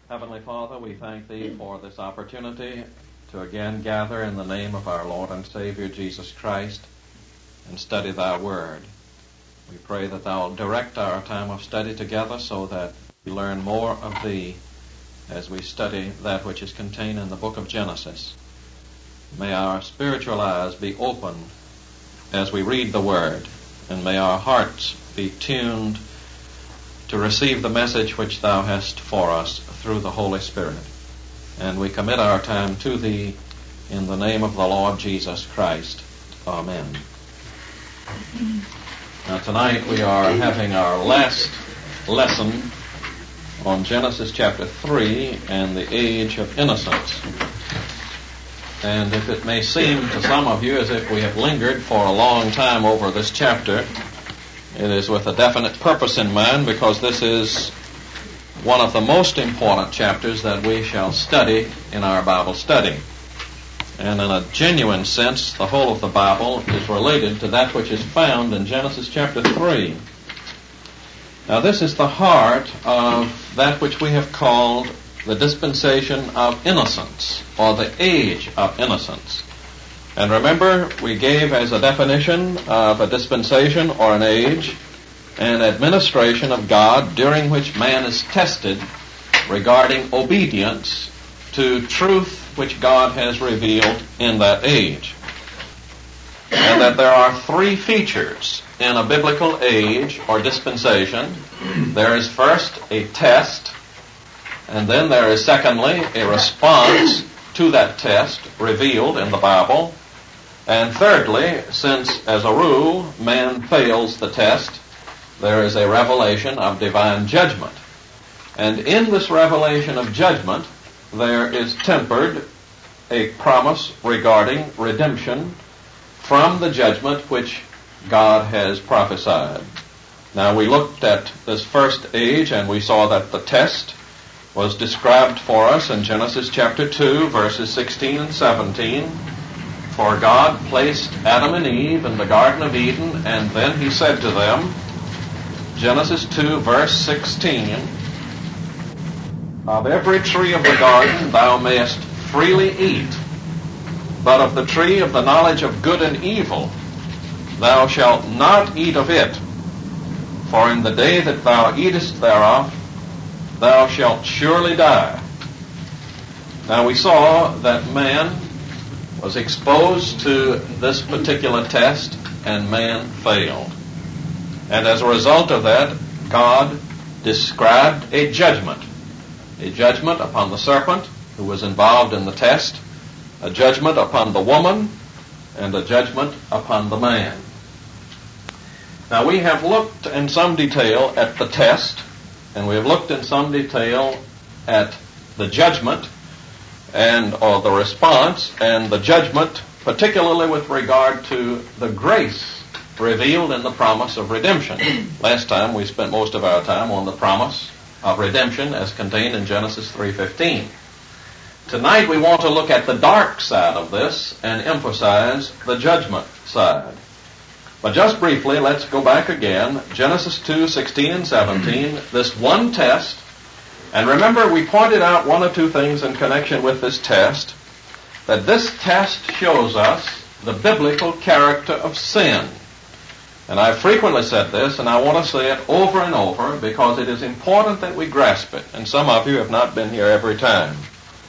Heavenly Father, we thank Thee for this opportunity to again gather in the name of our Lord and Savior Jesus Christ and study Thy Word. We pray that Thou will direct our time of study together so that we learn more of Thee as we study that which is contained in the book of Genesis. May our spiritual eyes be open as we read the Word, and may our hearts be tuned to receive the message which Thou hast for us through the Holy Spirit. And we commit our time to Thee in the name of the Lord Jesus Christ. Amen. Now tonight we are having our last lesson on Genesis chapter 3 and the age of innocence. And if it may seem to some of you as if we have lingered for a long time over this chapter, it is with a definite purpose in mind, because this is one of the most important chapters that we shall study in our Bible study. And in a genuine sense, the whole of the Bible is related to that which is found in Genesis chapter 3. Now this is the heart of that which we have called the dispensation of innocence, or the age of innocence. And remember, we gave as a definition of a dispensation or an age an administration of God during which man is tested regarding obedience to truth which God has revealed in that age. And that there are three features in a biblical age or dispensation. There is first a test, and then there is secondly a response to that test revealed in the Bible. And thirdly, since as a rule man fails the test, there is a revelation of divine judgment. And in this revelation of judgment, there is tempered a promise regarding redemption from the judgment which God has prophesied. Now we looked at this first age, and we saw that the test was described for us in Genesis chapter 2, verses 16 and 17. For God placed Adam and Eve in the Garden of Eden, and then He said to them, Genesis 2, verse 16, Of every tree of the garden thou mayest freely eat, but of the tree of the knowledge of good and evil thou shalt not eat of it, for in the day that thou eatest thereof thou shalt surely die. Now we saw that man was exposed to this particular test, and man failed. And as a result of that, God described a judgment upon the serpent who was involved in the test, a judgment upon the woman, and a judgment upon the man. Now we have looked in some detail at the test, and we have looked in some detail at the judgment, or the response, and the judgment, particularly with regard to the grace revealed in the promise of redemption. Last time we spent most of our time on the promise of redemption as contained in Genesis 3:15. Tonight we want to look at the dark side of this and emphasize the judgment side. But just briefly, let's go back again. Genesis 2:16 and 17, this one test. And remember, we pointed out one or two things in connection with this test, that this test shows us the biblical character of sin. And I've frequently said this, and I want to say it over and over, because it is important that we grasp it, and some of you have not been here every time.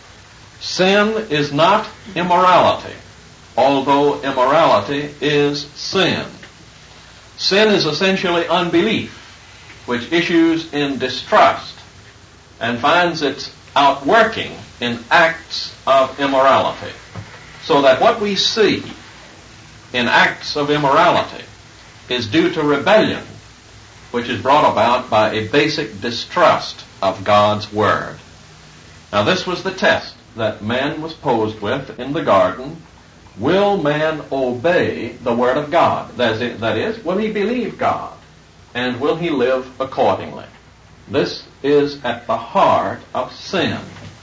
Sin is not immorality, although immorality is sin. Sin is essentially unbelief, which issues in distrust and finds its outworking in acts of immorality. So that what we see in acts of immorality is due to rebellion, which is brought about by a basic distrust of God's Word. Now this was the test that man was posed with in the garden. Will man obey the Word of God? That is, will he believe God? And will he live accordingly? This is at the heart of sin.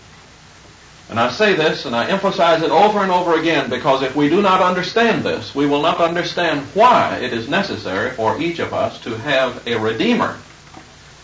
And I say this, and I emphasize it over and over again, because if we do not understand this, we will not understand why it is necessary for each of us to have a Redeemer.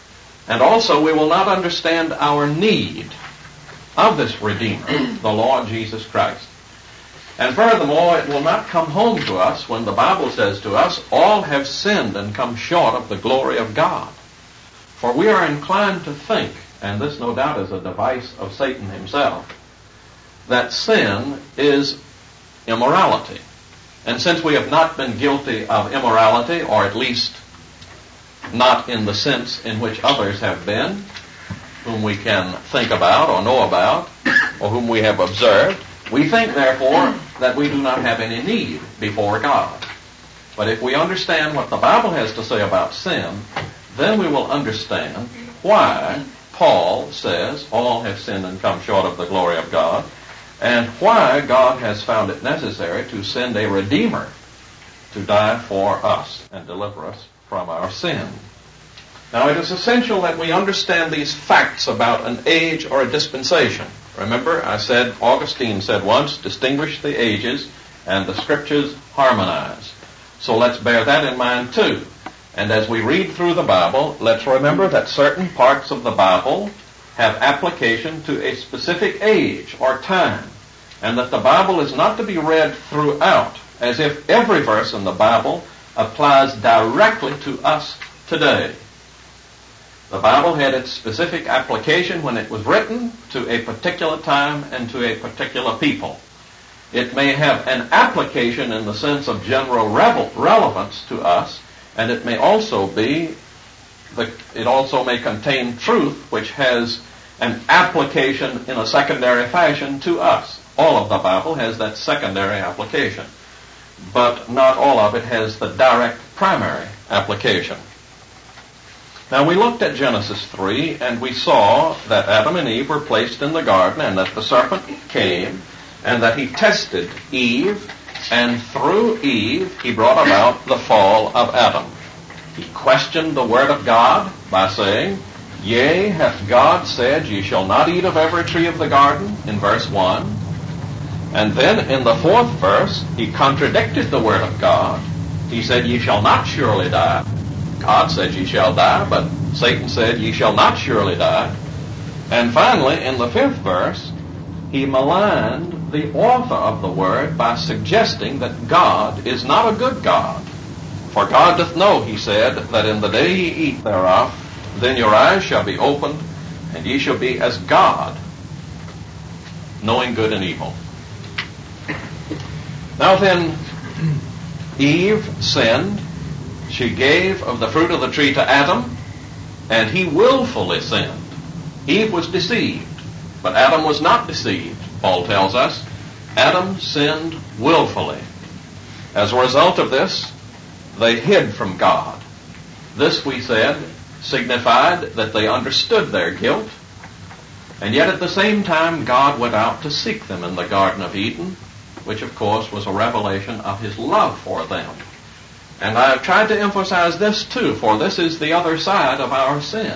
And also we will not understand our need of this Redeemer, the Lord Jesus Christ. And furthermore, it will not come home to us when the Bible says to us, all have sinned and come short of the glory of God. For we are inclined to think, and this no doubt is a device of Satan himself, that sin is immorality. And since we have not been guilty of immorality, or at least not in the sense in which others have been, whom we can think about or know about, or whom we have observed, we think, therefore, that we do not have any need before God. But if we understand what the Bible has to say about sin, then we will understand why Paul says all have sinned and come short of the glory of God, and why God has found it necessary to send a Redeemer to die for us and deliver us from our sin. Now, it is essential that we understand these facts about an age or a dispensation. Remember, I said, Augustine said once, distinguish the ages and the Scriptures harmonize. So let's bear that in mind too. And as we read through the Bible, let's remember that certain parts of the Bible have application to a specific age or time, and that the Bible is not to be read throughout as if every verse in the Bible applies directly to us today. The Bible had its specific application when it was written to a particular time and to a particular people. It may have an application in the sense of general relevance to us, and it may also be, it also may contain truth which has an application in a secondary fashion to us. All of the Bible has that secondary application, but not all of it has the direct primary application. Now, we looked at Genesis 3, and we saw that Adam and Eve were placed in the garden, and that the serpent came, and that he tested Eve, and through Eve he brought about the fall of Adam. He questioned the word of God by saying, Yea, hath God said, Ye shall not eat of every tree of the garden, in verse 1. And then in the 4th verse, he contradicted the word of God. He said, Ye shall not surely die. God said, Ye shall die, but Satan said, Ye shall not surely die. And finally, in the 5th verse, he maligned the author of the word by suggesting that God is not a good God. For God doth know, he said, that in the day ye eat thereof, then your eyes shall be opened, and ye shall be as God, knowing good and evil. Now then, Eve sinned. She gave of the fruit of the tree to Adam, and he willfully sinned. Eve was deceived, but Adam was not deceived, Paul tells us. Adam sinned willfully. As a result of this, they hid from God. This, we said, signified that they understood their guilt, and yet at the same time God went out to seek them in the Garden of Eden, which of course was a revelation of his love for them. And I have tried to emphasize this too, for this is the other side of our sin.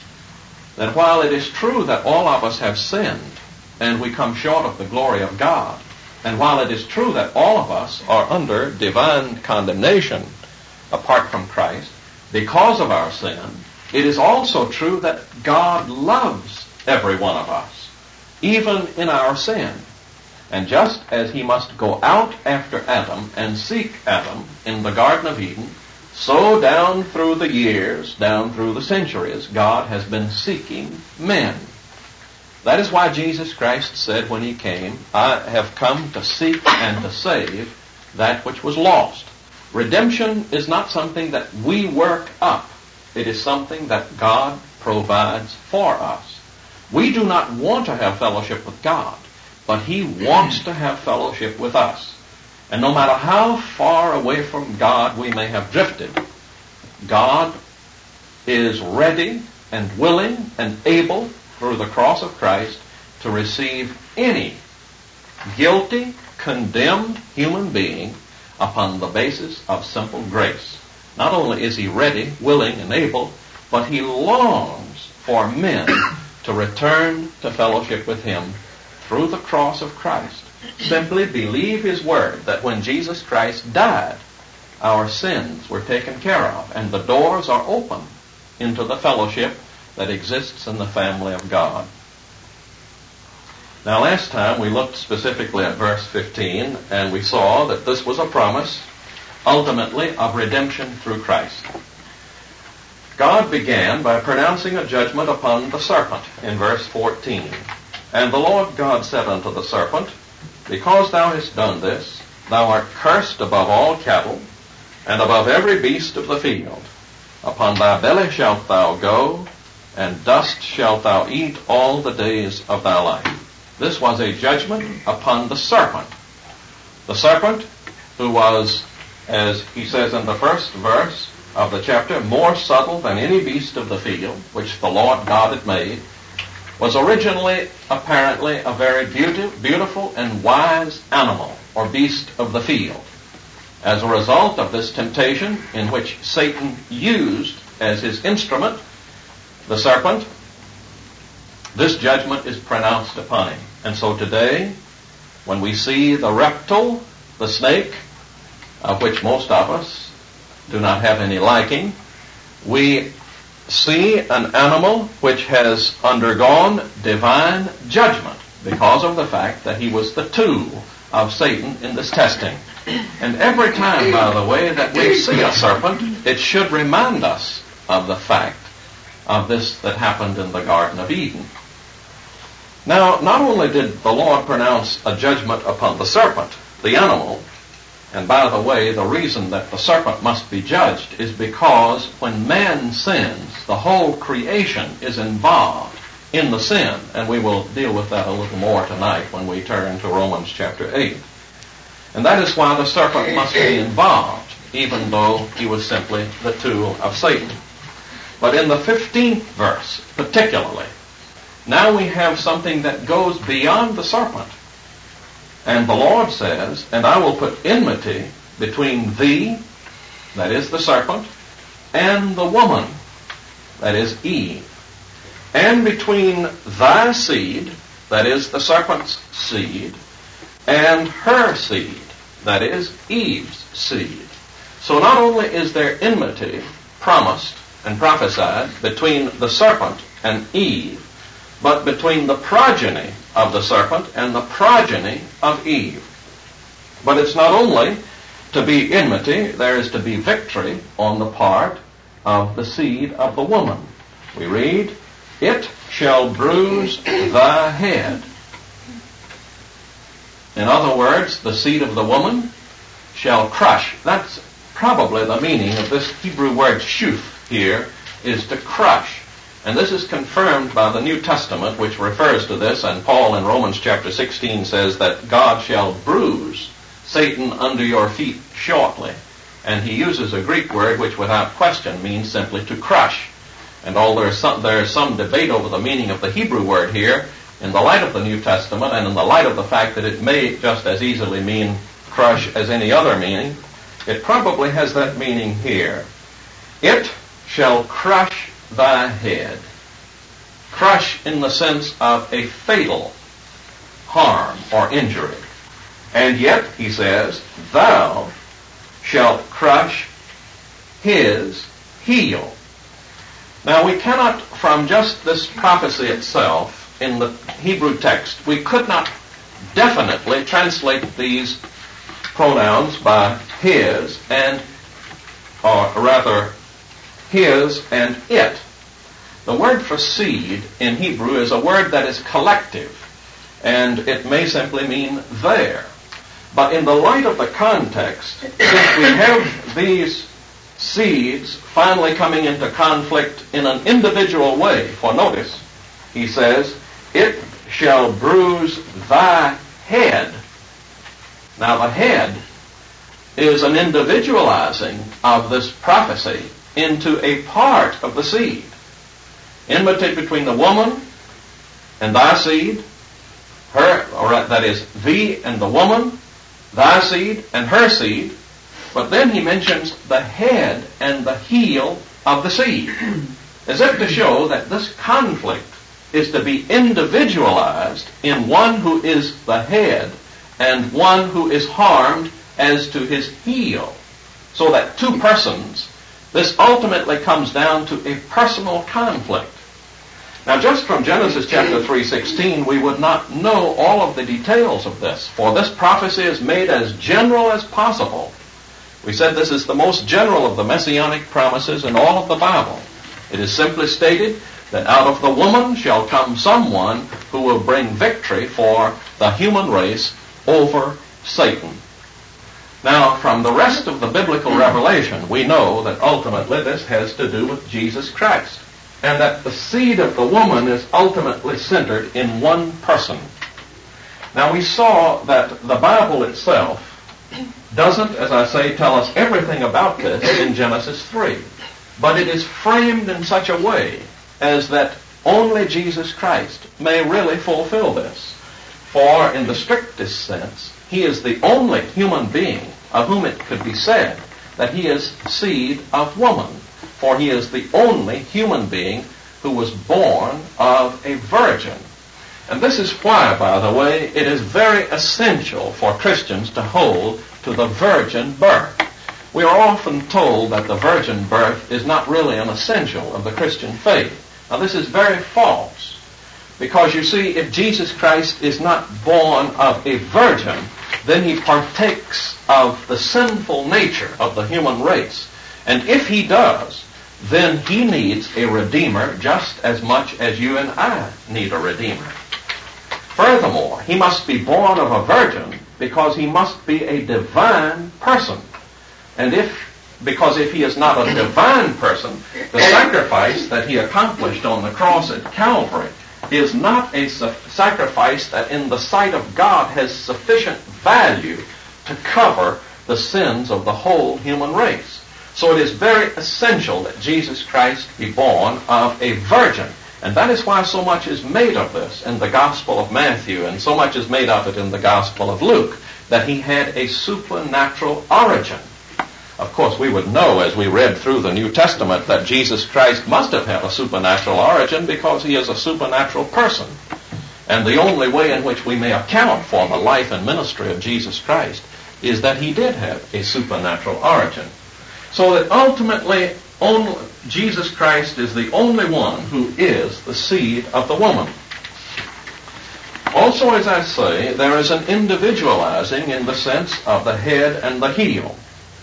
That while it is true that all of us have sinned, and we come short of the glory of God, and while it is true that all of us are under divine condemnation apart from Christ, because of our sin, it is also true that God loves every one of us, even in our sin. And just as he must go out after Adam and seek Adam in the Garden of Eden, so down through the years, down through the centuries, God has been seeking men. That is why Jesus Christ said when he came, I have come to seek and to save that which was lost. Redemption is not something that we work up. It is something that God provides for us. We do not want to have fellowship with God, but he wants to have fellowship with us. And no matter how far away from God we may have drifted, God is ready and willing and able, through the cross of Christ, to receive any guilty, condemned human being upon the basis of simple grace. Not only is he ready, willing, and able, but he longs for men to return to fellowship with him through the cross of Christ. Simply believe his word that when Jesus Christ died, our sins were taken care of, and the doors are open into the fellowship that exists in the family of God. Now, last time we looked specifically at verse 15, and we saw that this was a promise, ultimately, of redemption through Christ. God began by pronouncing a judgment upon the serpent in verse 14. And the Lord God said unto the serpent, Because thou hast done this, thou art cursed above all cattle, and above every beast of the field. Upon thy belly shalt thou go, and dust shalt thou eat all the days of thy life. This was a judgment upon the serpent. The serpent, who was, as he says in the first verse of the chapter, more subtle than any beast of the field, which the Lord God had made, was originally, apparently, a very beautiful and wise animal, or beast of the field. As a result of this temptation, in which Satan used as his instrument the serpent, this judgment is pronounced upon him. And so today, when we see the reptile, the snake, of which most of us do not have any liking, we see an animal which has undergone divine judgment because of the fact that he was the tool of Satan in this testing. And every time, by the way, that we see a serpent, it should remind us of the fact of this that happened in the Garden of Eden. Now, not only did the Lord pronounce a judgment upon the serpent, the animal, and by the way, the reason that the serpent must be judged is because when man sins, the whole creation is involved in the sin. And we will deal with that a little more tonight when we turn to Romans chapter 8. And that is why the serpent must be involved, even though he was simply the tool of Satan. But in the 15th verse, particularly, now we have something that goes beyond the serpent. And the Lord says, And I will put enmity between thee, that is the serpent, and the woman, that is Eve, and between thy seed, that is the serpent's seed, and her seed, that is Eve's seed. So not only is there enmity promised and prophesied between the serpent and Eve, but between the progeny of the serpent and the progeny of Eve. But it's not only to be enmity, there is to be victory on the part of the seed of the woman. We read, It shall bruise thy head. In other words, the seed of the woman shall crush. That's probably the meaning of this Hebrew word shuf here, is to crush. And this is confirmed by the New Testament, which refers to this, and Paul in Romans chapter 16 says that God shall bruise Satan under your feet shortly. And he uses a Greek word which without question means simply to crush. And although there is some debate over the meaning of the Hebrew word here, in the light of the New Testament and in the light of the fact that it may just as easily mean crush as any other meaning, it probably has that meaning here. It shall crush thy head. Crush in the sense of a fatal harm or injury. And yet, he says, thou shalt crush his heel. Now, we cannot, from just this prophecy itself, in the Hebrew text, we could not definitely translate these pronouns by his and, or rather, his and it. The word for seed in Hebrew is a word that is collective, and it may simply mean their. But in the light of the context, since we have these seeds finally coming into conflict in an individual way, for notice, he says, it shall bruise thy head. Now the head is an individualizing of this prophecy into a part of the seed. Enmity between the woman and thy seed, her, or that is, thee and the woman, thy seed and her seed. But then he mentions the head and the heel of the seed, as if to show that this conflict is to be individualized in one who is the head and one who is harmed as to his heel. So that two persons, this ultimately comes down to a personal conflict. Now, just from Genesis chapter 3:16, we would not know all of the details of this, for this prophecy is made as general as possible. We said this is the most general of the messianic promises in all of the Bible. It is simply stated that out of the woman shall come someone who will bring victory for the human race over Satan. Now, from the rest of the biblical revelation, we know that ultimately this has to do with Jesus Christ, and that the seed of the woman is ultimately centered in one person. Now, we saw that the Bible itself doesn't, as I say, tell us everything about this in Genesis 3, but it is framed in such a way as that only Jesus Christ may really fulfill this. For in the strictest sense, he is the only human being of whom it could be said that he is seed of woman. For he is the only human being who was born of a virgin. And this is why, by the way, it is very essential for Christians to hold to the virgin birth. We are often told that the virgin birth is not really an essential of the Christian faith. Now, this is very false. Because, you see, if Jesus Christ is not born of a virgin, then he partakes of the sinful nature of the human race. And if he does, then he needs a Redeemer just as much as you and I need a Redeemer. Furthermore, he must be born of a virgin because he must be a divine person. And because if he is not a divine person, the sacrifice that he accomplished on the cross at Calvary is not a sacrifice that in the sight of God has sufficient value to cover the sins of the whole human race. So it is very essential that Jesus Christ be born of a virgin. And that is why so much is made of this in the Gospel of Matthew, and so much is made of it in the Gospel of Luke, that he had a supernatural origin. Of course, we would know as we read through the New Testament that Jesus Christ must have had a supernatural origin because he is a supernatural person. And the only way in which we may account for the life and ministry of Jesus Christ is that he did have a supernatural origin. So that ultimately, only Jesus Christ is the only one who is the seed of the woman. Also, as I say, there is an individualizing in the sense of the head and the heel.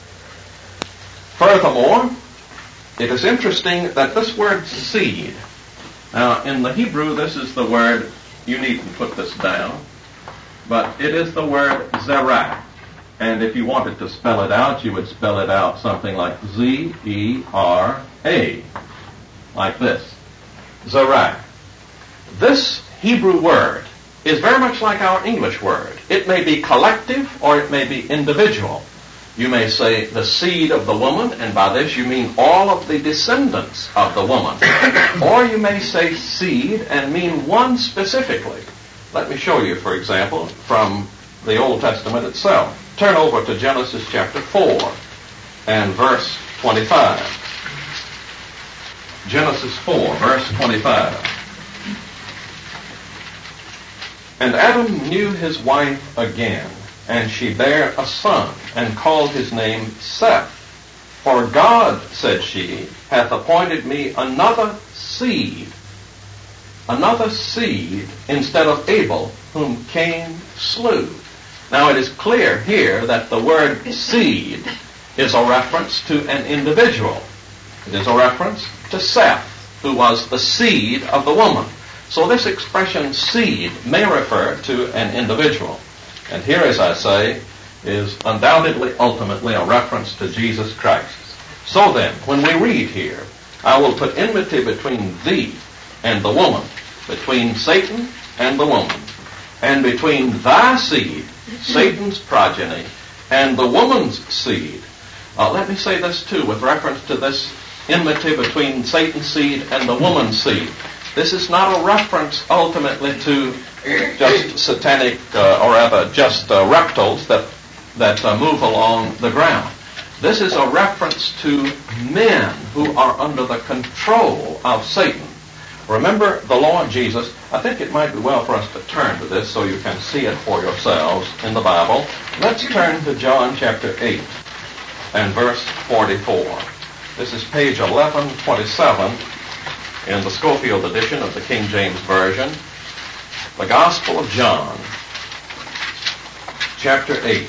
Furthermore, it is interesting that this word seed, now in the Hebrew this is the word, you needn't put this down, but it is the word zerah. And if you wanted to spell it out, you would spell it out something like Z-E-R-A, like this, zerah. This Hebrew word is very much like our English word. It may be collective or it may be individual. You may say the seed of the woman, and by this you mean all of the descendants of the woman. Or you may say seed and mean one specifically. Let me show you, for example, from the Old Testament itself. Turn over to Genesis chapter 4 and verse 25. Genesis 4, verse 25. And Adam knew his wife again, and she bare a son, and called his name Seth. For God, said she, hath appointed me another seed instead of Abel, whom Cain slew. Now it is clear here that the word seed is a reference to an individual. It is a reference to Seth, who was the seed of the woman. So this expression seed may refer to an individual. And here, as I say, is undoubtedly, ultimately, a reference to Jesus Christ. So then, when we read here, I will put enmity between thee and the woman, between Satan and the woman, and between thy seed, Satan's progeny, and the woman's seed. Let me say this too, with reference to this enmity between Satan's seed and the woman's seed. This is not a reference ultimately to just satanic, or rather just reptiles that move along the ground. This is a reference to men who are under the control of Satan. Remember the Lord Jesus. I think it might be well for us to turn to this so you can see it for yourselves in the Bible. Let's turn to John chapter 8 and verse 44. This is page 1127 in the Schofield edition of the King James Version, the Gospel of John, chapter 8.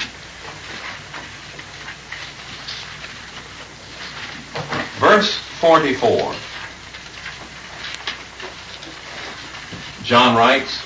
Verse 44. John writes,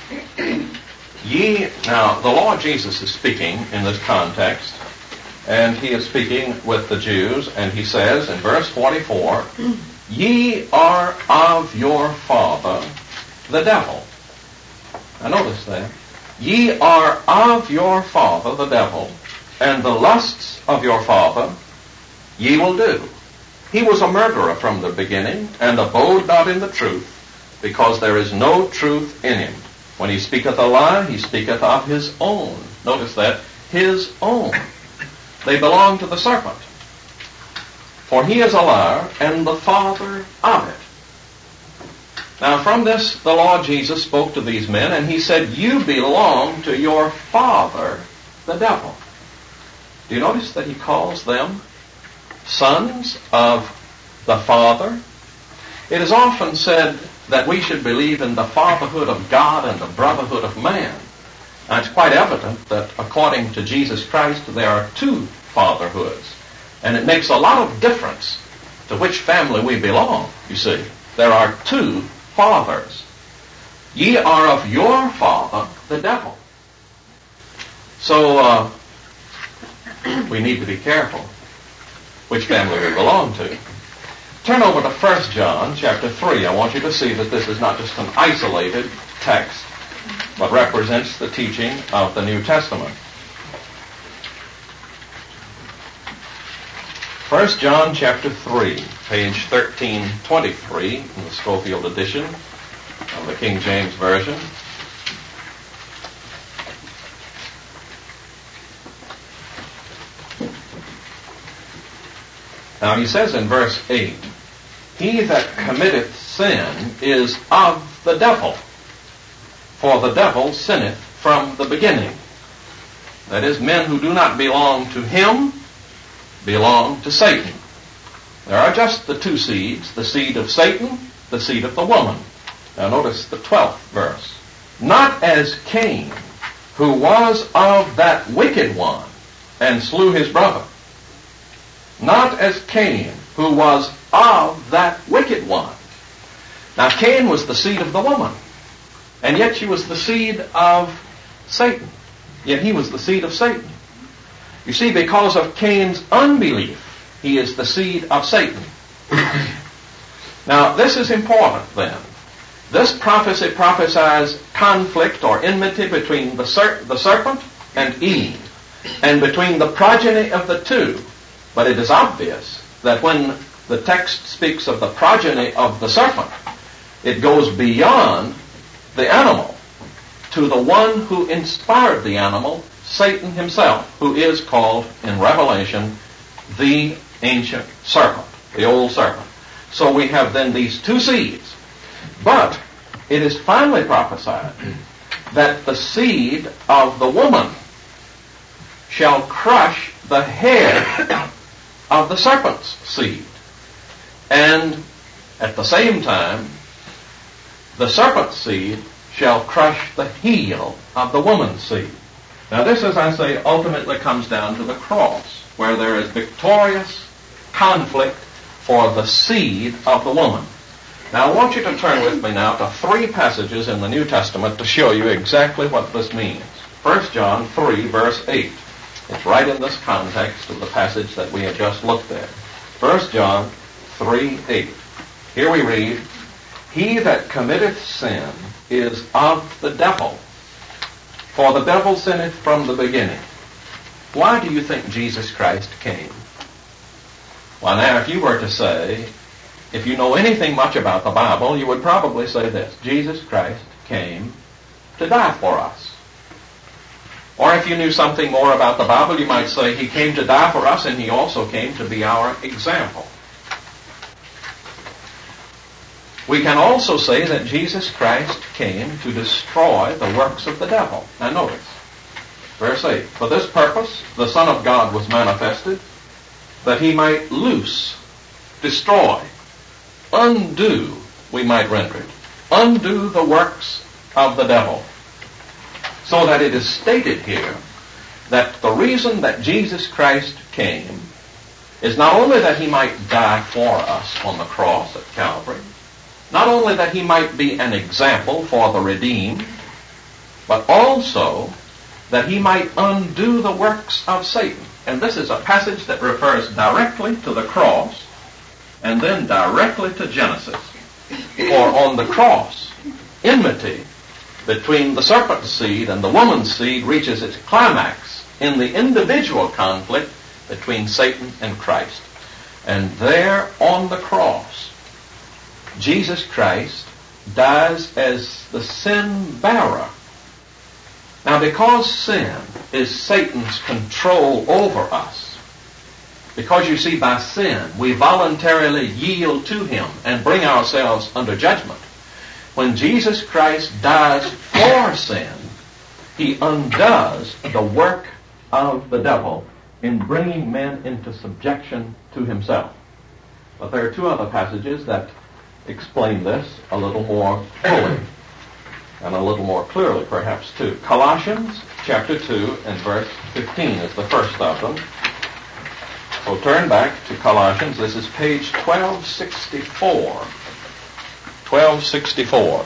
Now, the Lord Jesus is speaking in this context, and he is speaking with the Jews, and he says in verse 44, Ye are of your father, the devil. Now notice that. Ye are of your father, the devil, and the lusts of your father ye will do. He was a murderer from the beginning, and abode not in the truth, because there is no truth in him. When he speaketh a lie, he speaketh of his own. Notice that, his own. They belong to the serpent. For he is a liar, and the father of it. Now from this, the Lord Jesus spoke to these men, and he said, You belong to your father, the devil. Do you notice that he calls them sons of the Father? It is often said that we should believe in the fatherhood of God and the brotherhood of man. And it's quite evident that according to Jesus Christ, there are two fatherhoods. And it makes a lot of difference to which family we belong, you see. There are two fathers. Ye are of your father, the devil. So, we need to be careful which family we belong to. Turn over to 1 John chapter 3. I want you to see that this is not just an isolated text, but represents the teaching of the New Testament. 1 John chapter 3, page 1323 in the Schofield edition of the King James Version. Now he says in verse 8, He that committeth sin is of the devil, for the devil sinneth from the beginning. That is, men who do not belong to him belong to Satan. There are just the two seeds, the seed of Satan, the seed of the woman. Now notice the 12th verse. Not as Cain, who was of that wicked one, and slew his brother. Not as Cain, who was of that wicked one. Now Cain was the seed of the woman, and yet she was the seed of Satan. Yet he was the seed of Satan. You see, because of Cain's unbelief, he is the seed of Satan. Now this is important then. This prophecy prophesies conflict or enmity between the serpent and Eve, and between the progeny of the two. But it is obvious that when the text speaks of the progeny of the serpent, it goes beyond the animal to the one who inspired the animal, Satan himself, who is called in Revelation the ancient serpent, the old serpent. So we have then these two seeds. But it is finally prophesied that the seed of the woman shall crush the head of the serpent's seed. And at the same time, the serpent's seed shall crush the heel of the woman's seed. Now this, as I say, ultimately comes down to the cross, where there is victorious conflict for the seed of the woman. Now I want you to turn with me now to 3 passages in the New Testament to show you exactly what this means. 1 John 3, verse 8. It's right in this context of the passage that we have just looked at. 1 John 3:8. Here we read, He that committeth sin is of the devil, for the devil sinneth from the beginning. Why do you think Jesus Christ came? Well, now, if you were to say, if you know anything much about the Bible, you would probably say this: Jesus Christ came to die for us. Or if you knew something more about the Bible, you might say he came to die for us, and he also came to be our example. We can also say that Jesus Christ came to destroy the works of the devil. Now notice, verse 8, For this purpose the Son of God was manifested, that he might loose, destroy, undo, we might render it, undo the works of the devil. So that it is stated here that the reason that Jesus Christ came is not only that he might die for us on the cross at Calvary, not only that he might be an example for the redeemed, but also that he might undo the works of Satan. And this is a passage that refers directly to the cross and then directly to Genesis. For on the cross, enmity between the serpent's seed and the woman's seed reaches its climax in the individual conflict between Satan and Christ. And there on the cross, Jesus Christ dies as the sin bearer. Now, because sin is Satan's control over us, because you see, by sin, we voluntarily yield to him and bring ourselves under judgment. When Jesus Christ dies for sin, he undoes the work of the devil in bringing men into subjection to himself. But there are two other passages that explain this a little more fully and a little more clearly, perhaps, too. Colossians chapter 2 and verse 15 is the first of them. So turn back to Colossians. This is page 1264. 1264.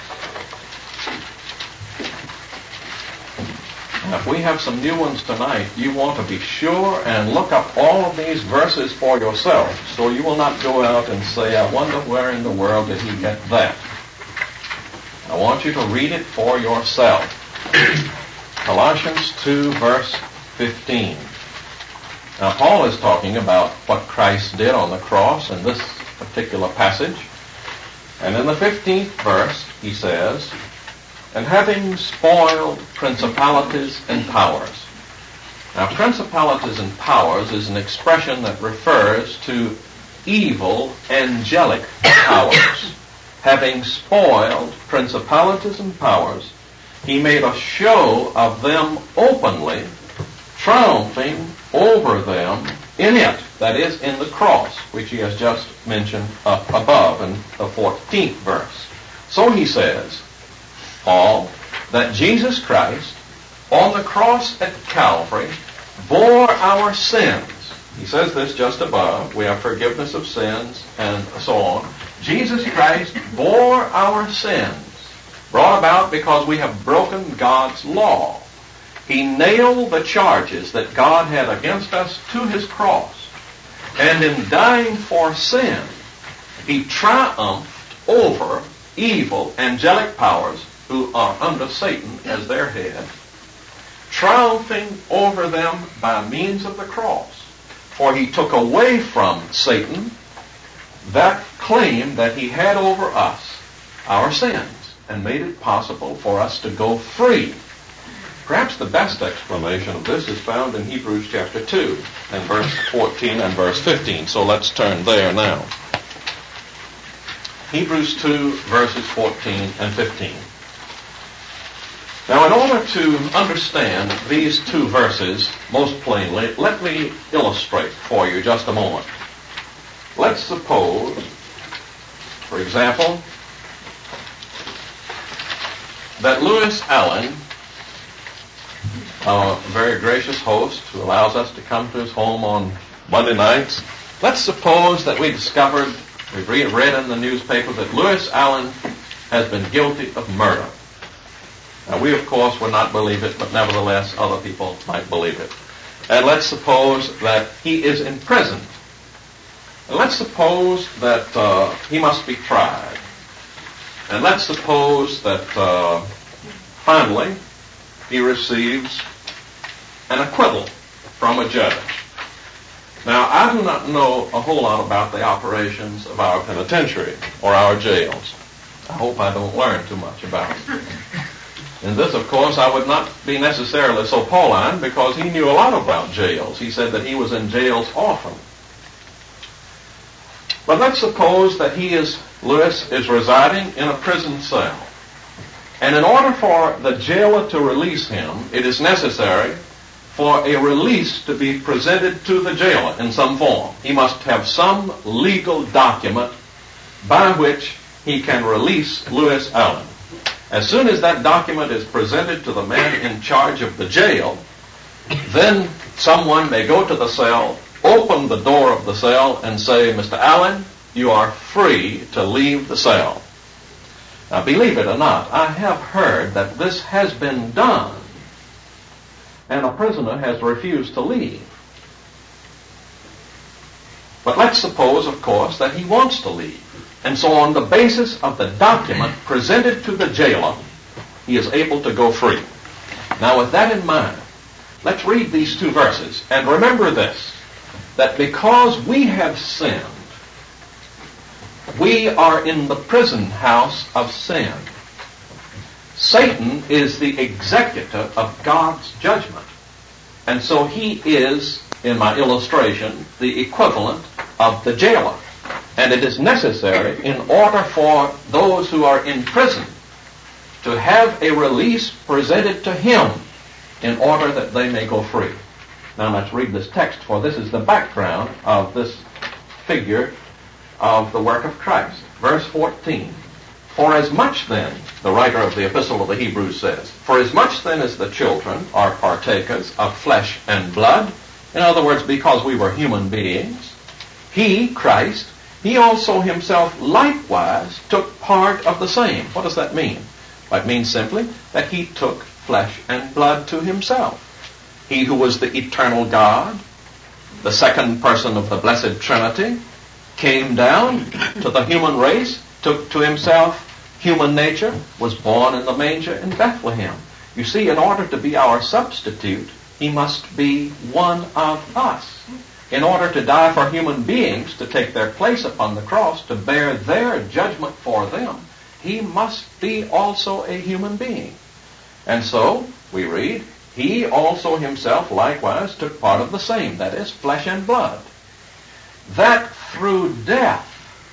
Now, if we have some new ones tonight, you want to be sure and look up all of these verses for yourself, so you will not go out and say, I wonder where in the world did he get that. I want you to read it for yourself. Colossians 2, verse 15. Now, Paul is talking about what Christ did on the cross in this particular passage. And in the 15th verse, he says, and having spoiled principalities and powers. Now, principalities and powers is an expression that refers to evil angelic powers. Having spoiled principalities and powers, he made a show of them openly, triumphing over them in it, that is, in the cross, which he has just mentioned up above in the 14th verse. So he says, Paul, that Jesus Christ, on the cross at Calvary, bore our sins. He says this just above. We have forgiveness of sins and so on. Jesus Christ bore our sins, brought about because we have broken God's law. He nailed the charges that God had against us to his cross. And in dying for sin, he triumphed over evil angelic powers who are under Satan as their head, triumphing over them by means of the cross. For he took away from Satan that claim that he had over us, our sins, and made it possible for us to go free. Perhaps the best explanation of this is found in Hebrews chapter 2 and verse 14 and verse 15. So let's turn there now. Hebrews 2 verses 14 and 15. Now, in order to understand these two verses most plainly, let me illustrate for you just a moment. Let's suppose, for example, that Lewis Allen, a very gracious host who allows us to come to his home on Monday nights, let's suppose that we discovered, we've read in the newspaper that Lewis Allen has been guilty of murder. Now, we, of course, would not believe it, but nevertheless, other people might believe it. And let's suppose that he is in prison. And let's suppose that he must be tried. And let's suppose that finally he receives an acquittal from a judge. Now, I do not know a whole lot about the operations of our penitentiary or our jails. I hope I don't learn too much about it. In this, of course, I would not be necessarily so Pauline, because he knew a lot about jails. He said that he was in jails often. But let's suppose that Lewis is residing in a prison cell. And in order for the jailer to release him, it is necessary for a release to be presented to the jailer in some form. He must have some legal document by which he can release Lewis Allen. As soon as that document is presented to the man in charge of the jail, then someone may go to the cell, open the door of the cell, and say, Mr. Allen, you are free to leave the cell. Now, believe it or not, I have heard that this has been done, and a prisoner has refused to leave. But let's suppose, of course, that he wants to leave. And so on the basis of the document presented to the jailer, he is able to go free. Now, with that in mind, let's read these two verses. And remember this, that because we have sinned, we are in the prison house of sin. Satan is the executor of God's judgment. And so he is, in my illustration, the equivalent of the jailer. And it is necessary, in order for those who are in prison to have a release presented to him in order that they may go free. Now let's read this text, for this is the background of this figure of the work of Christ. Verse 14. For as much then, the writer of the Epistle of the Hebrews says, for as much then as the children are partakers of flesh and blood, in other words, because we were human beings, he, Christ, he also himself likewise took part of the same. What does that mean? Well, it means simply that he took flesh and blood to himself. He who was the eternal God, the second person of the Blessed Trinity, came down to the human race, took to himself human nature, was born in the manger in Bethlehem. You see, in order to be our substitute, he must be one of us. In order to die for human beings, to take their place upon the cross, to bear their judgment for them, he must be also a human being. And so, we read, he also himself likewise took part of the same, that is, flesh and blood. That through death,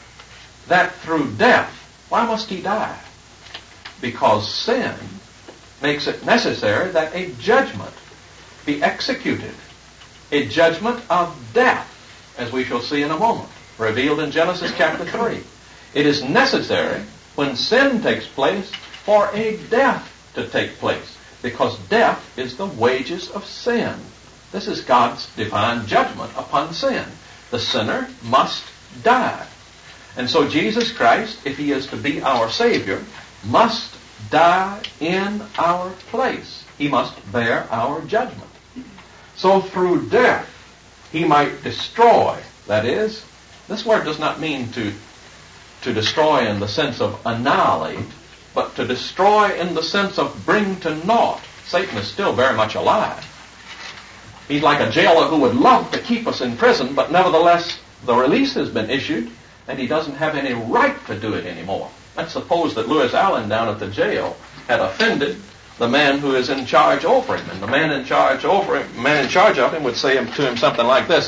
why must he die? Because sin makes it necessary that a judgment be executed. A judgment of death, as we shall see in a moment, revealed in Genesis chapter 3. It is necessary, when sin takes place, for a death to take place, because death is the wages of sin. This is God's divine judgment upon sin. The sinner must die. And so Jesus Christ, if he is to be our Savior, must die in our place. He must bear our judgment. So through death, he might destroy. That is, this word does not mean to destroy in the sense of annihilate, but to destroy in the sense of bring to naught. Satan is still very much alive. He's like a jailer who would love to keep us in prison, but nevertheless the release has been issued, and he doesn't have any right to do it anymore. Let's suppose that Lewis Allen down at the jail had offended the man who is in charge over him, and the man in charge of him would say to him something like this: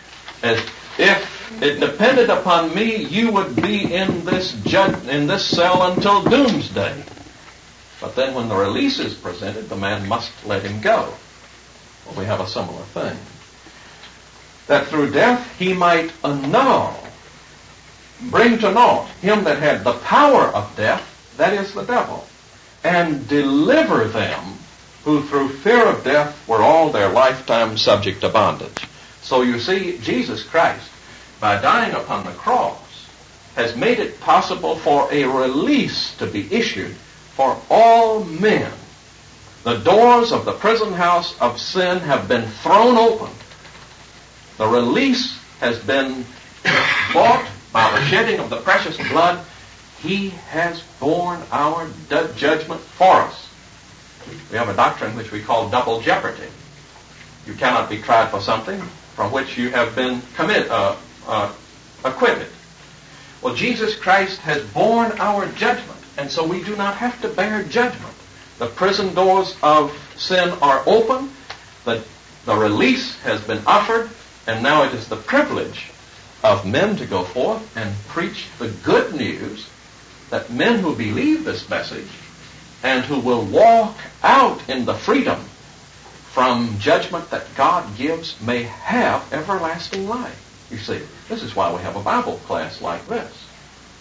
if it depended upon me, you would be in this cell until doomsday. But then when the release is presented, the man must let him go. Well, we have a similar thing. That through death he might annul, bring to naught him that had the power of death, that is the devil, and deliver them who through fear of death were all their lifetime subject to bondage. So you see, Jesus Christ, by dying upon the cross, has made it possible for a release to be issued for all men. The doors of the prison house of sin have been thrown open. The release has been bought by the shedding of the precious blood. He has borne our judgment for us. We have a doctrine which we call double jeopardy. You cannot be tried for something from which you have been acquitted. Well, Jesus Christ has borne our judgment, and so we do not have to bear judgment. The prison doors of sin are open. The release has been offered, and now it is the privilege of men to go forth and preach the good news, that men who believe this message and who will walk out in the freedom from judgment that God gives may have everlasting life. You see, this is why we have a Bible class like this.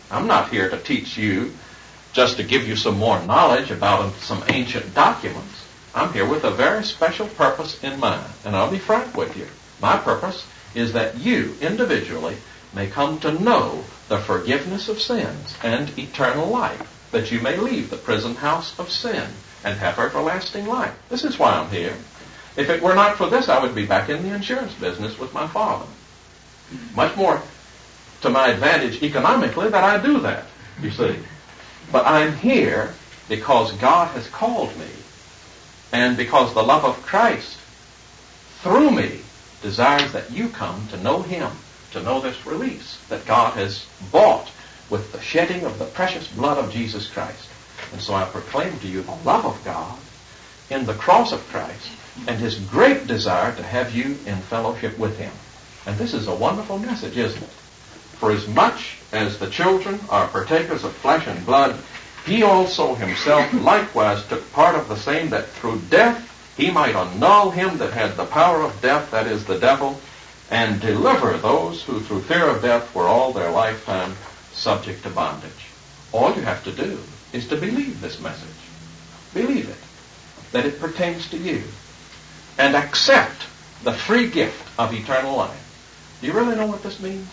I'm not here to teach you just to give you some more knowledge about some ancient documents. I'm here with a very special purpose in mind, and I'll be frank with you. My purpose is that you, individually, may come to know the forgiveness of sins and eternal life, that you may leave the prison house of sin and have everlasting life. This is why I'm here. If it were not for this, I would be back in the insurance business with my father. Much more to my advantage economically that I do that, you see. But I'm here because God has called me, and because the love of Christ through me desires that you come to know Him, to know this release that God has bought with the shedding of the precious blood of Jesus Christ. And so I proclaim to you the love of God in the cross of Christ and His great desire to have you in fellowship with Him. And this is a wonderful message, isn't it? For as much as the children are partakers of flesh and blood, He also Himself likewise took part of the same, that through death He might annul him that had the power of death, that is, the devil, and deliver those who through fear of death were all their lifetime subject to bondage. All you have to do is to believe this message. Believe it, that it pertains to you, and accept the free gift of eternal life. Do you really know what this means?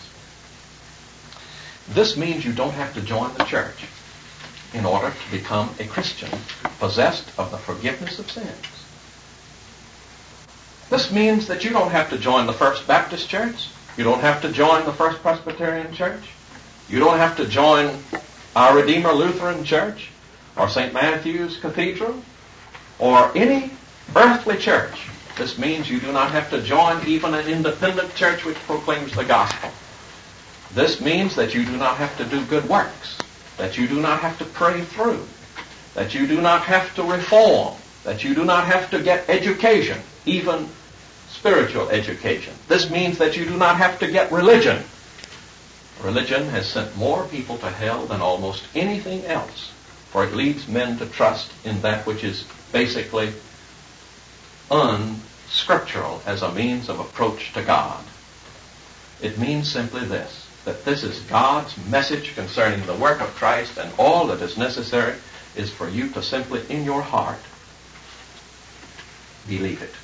This means you don't have to join the church in order to become a Christian possessed of the forgiveness of sins. This means that you don't have to join the First Baptist Church. You don't have to join the First Presbyterian Church. You don't have to join our Redeemer Lutheran Church or St. Matthew's Cathedral or any earthly church. This means you do not have to join even an independent church which proclaims the gospel. This means that you do not have to do good works, that you do not have to pray through, that you do not have to reform, that you do not have to get education, even spiritual education. This means that you do not have to get religion. Religion has sent more people to hell than almost anything else, for it leads men to trust in that which is basically unscriptural as a means of approach to God. It means simply this, that this is God's message concerning the work of Christ, and all that is necessary is for you to simply, in your heart, believe it.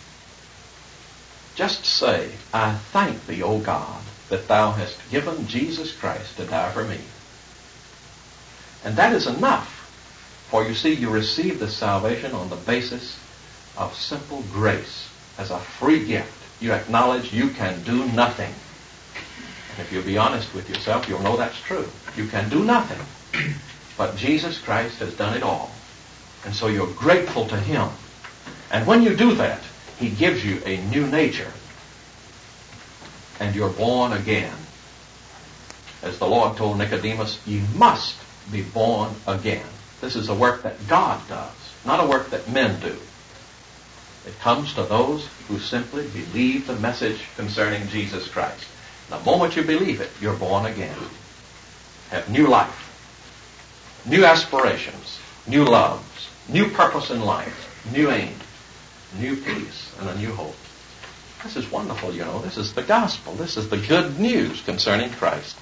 Just say, I thank thee, O God, that thou hast given Jesus Christ to die for me. And that is enough. For you see, you receive this salvation on the basis of simple grace, as a free gift. You acknowledge you can do nothing. And if you'll be honest with yourself, you'll know that's true. You can do nothing. But Jesus Christ has done it all. And so you're grateful to Him. And when you do that, He gives you a new nature. And you're born again. As the Lord told Nicodemus, ye must be born again. This is a work that God does, not a work that men do. It comes to those who simply believe the message concerning Jesus Christ. The moment you believe it, you're born again. Have new life, new aspirations, new loves, new purpose in life, new aim, new peace, and a new hope. This is wonderful, you know. This is the gospel. This is the good news concerning Christ.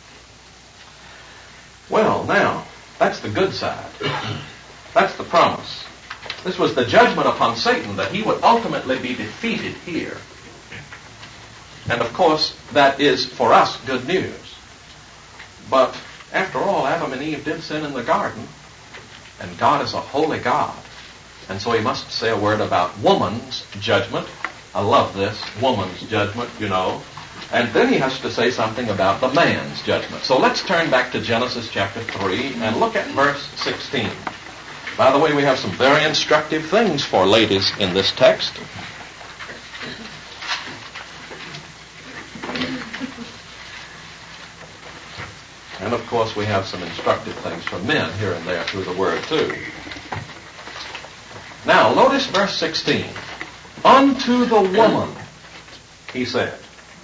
Well, now, that's the good side. That's the promise. This was the judgment upon Satan, that he would ultimately be defeated here. And of course, that is for us good news. But after all, Adam and Eve did sin in the garden, and God is a holy God. And so He must say a word about woman's judgment. I love this, woman's judgment, you know. And then He has to say something about the man's judgment. So let's turn back to Genesis chapter 3 and look at verse 16. By the way, we have some very instructive things for ladies in this text. And of course, we have some instructive things for men here and there through the Word too. Now, notice verse 16. Unto the woman, He said.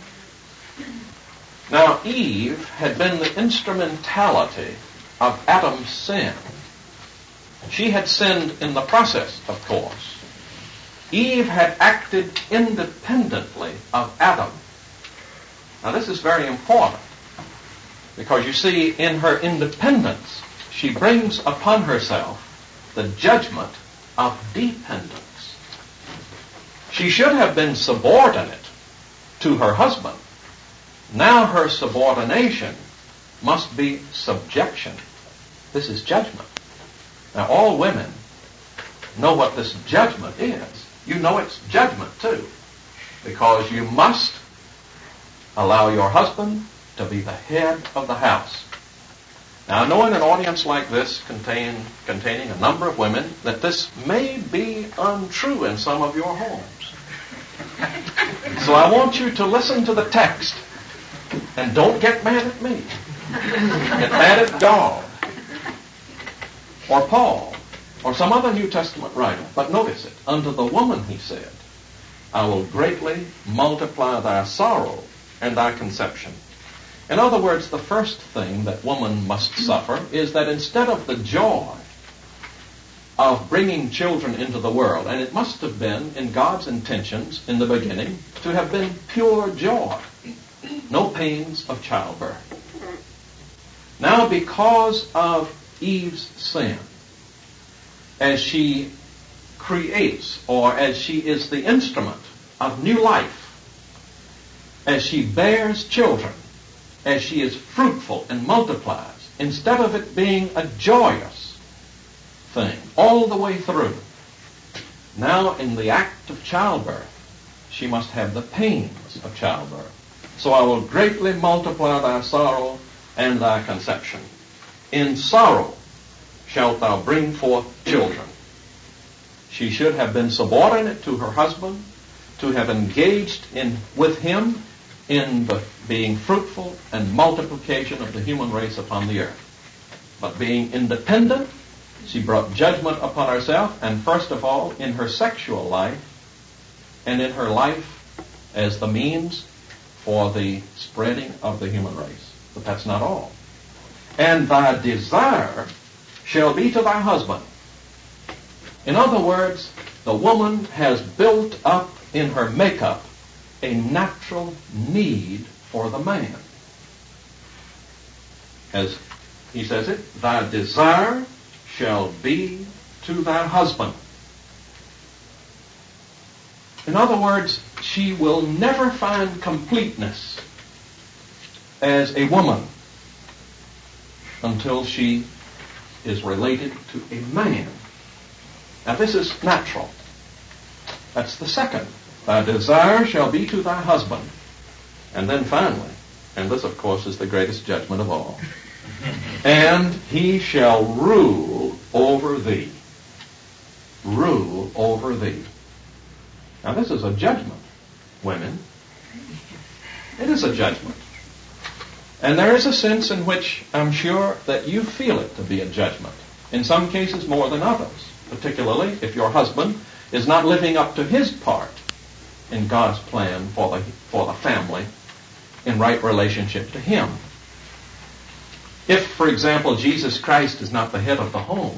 Now, Eve had been the instrumentality of Adam's sin. She had sinned in the process, of course. Eve had acted independently of Adam. Now, this is very important. Because you see, in her independence, she brings upon herself the judgment of dependence. She should have been subordinate to her husband. Now her subordination must be subjection. This is judgment. Now all women know what this judgment is. You know it's judgment too, because you must allow your husband to be the head of the house. Now, I know in an audience like this containing a number of women that this may be untrue in some of your homes. So I want you to listen to the text and don't get mad at me. Get mad at God or Paul or some other New Testament writer. But notice it. Unto the woman he said, I will greatly multiply thy sorrow and thy conception. In other words, the first thing that woman must suffer is that instead of the joy of bringing children into the world, and it must have been in God's intentions in the beginning to have been pure joy, no pains of childbirth. Now, because of Eve's sin, as she creates, or as she is the instrument of new life, as she bears children, as she is fruitful and multiplies, instead of it being a joyous thing all the way through, now in the act of childbirth, she must have the pains of childbirth. So I will greatly multiply thy sorrow and thy conception. In sorrow shalt thou bring forth children. She should have been subordinate to her husband, to have engaged with him in the being fruitful and multiplication of the human race upon the earth. But being independent, she brought judgment upon herself, and first of all, in her sexual life, and in her life as the means for the spreading of the human race. But that's not all. And thy desire shall be to thy husband. In other words, the woman has built up in her makeup a natural need for the man. As he says it, thy desire shall be to thy husband. In other words, she will never find completeness as a woman until she is related to a man. Now this is natural. That's the second. Thy desire shall be to thy husband. And then finally, and this of course is the greatest judgment of all, and he shall rule over thee. Rule over thee. Now this is a judgment, women. It is a judgment. And there is a sense in which I'm sure that you feel it to be a judgment. In some cases more than others. Particularly if your husband is not living up to his part in God's plan for the family in right relationship to him. If, for example, Jesus Christ is not the head of the home,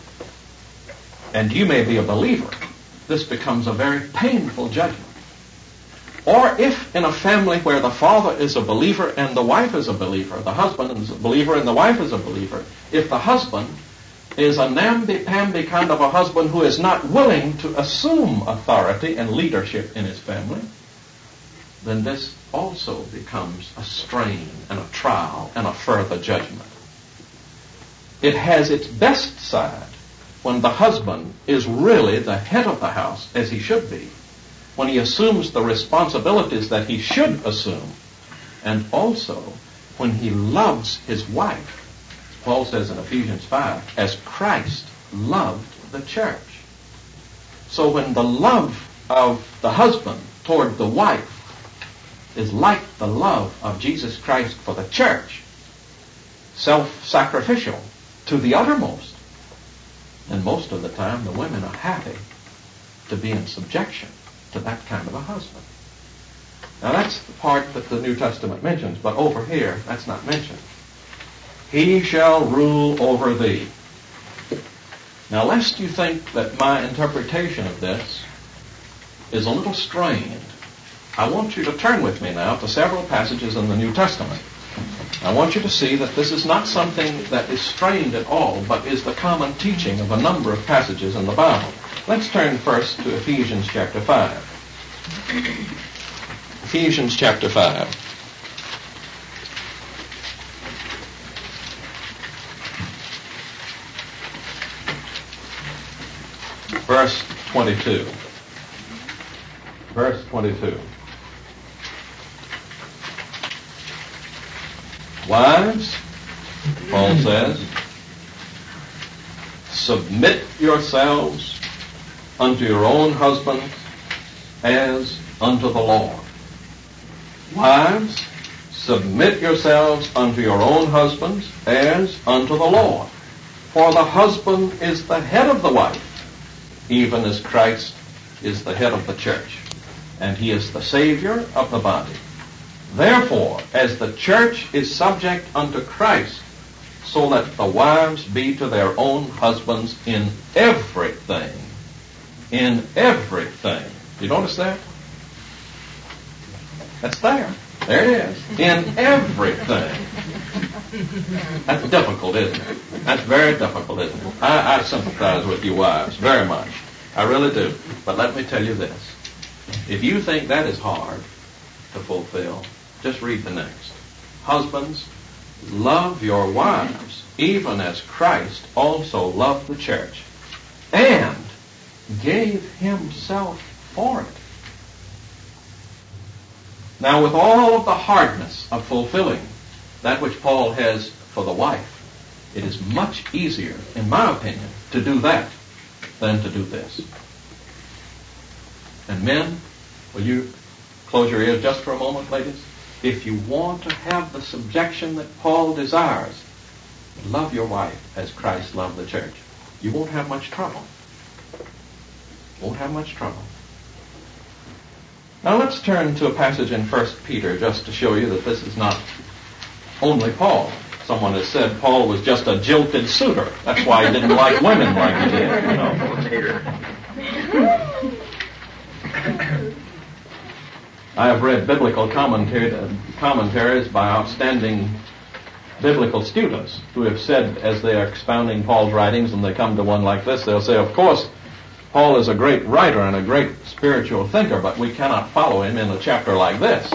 and you may be a believer, this becomes a very painful judgment. Or if in a family where the father is a believer and the wife is a believer, the husband is a believer and the wife is a believer, if the husband is a namby-pamby kind of a husband who is not willing to assume authority and leadership in his family, then this also becomes a strain and a trial and a further judgment. It has its best side when the husband is really the head of the house, as he should be, when he assumes the responsibilities that he should assume, and also when he loves his wife, Paul says in Ephesians 5, as Christ loved the church. So when the love of the husband toward the wife is like the love of Jesus Christ for the church, self-sacrificial to the uttermost, then most of the time the women are happy to be in subjection to that kind of a husband. Now that's the part that the New Testament mentions, but over here that's not mentioned. He shall rule over thee. Now, lest you think that my interpretation of this is a little strained, I want you to turn with me now to several passages in the New Testament. I want you to see that this is not something that is strained at all, but is the common teaching of a number of passages in the Bible. Let's turn first to Ephesians chapter 5. Ephesians chapter 5. Verse 22. Verse 22. Wives, Paul says, submit yourselves unto your own husbands as unto the Lord. Wives, submit yourselves unto your own husbands as unto the Lord. For the husband is the head of the wife, even as Christ is the head of the church, and he is the Savior of the body. Therefore, as the church is subject unto Christ, so let the wives be to their own husbands in everything. In everything. You notice that? That's there. There it is. In everything. That's difficult, isn't it? That's very difficult, isn't it? I sympathize with you wives very much. I really do. But let me tell you this. If you think that is hard to fulfill, just read the next. Husbands, love your wives, even as Christ also loved the church, and gave himself for it. Now, with all of the hardness of fulfilling that which Paul has for the wife, it is much easier, in my opinion, to do that than to do this. And men, will you close your ears just for a moment, ladies? If you want to have the subjection that Paul desires, love your wife as Christ loved the church. You won't have much trouble. Won't have much trouble. Now let's turn to a passage in 1 Peter just to show you that this is not only Paul. Someone has said Paul was just a jilted suitor. That's why he didn't like women like he did. I have read biblical commentaries by outstanding biblical students who have said, as they are expounding Paul's writings and they come to one like this, they'll say, of course, Paul is a great writer and a great spiritual thinker, but we cannot follow him in a chapter like this.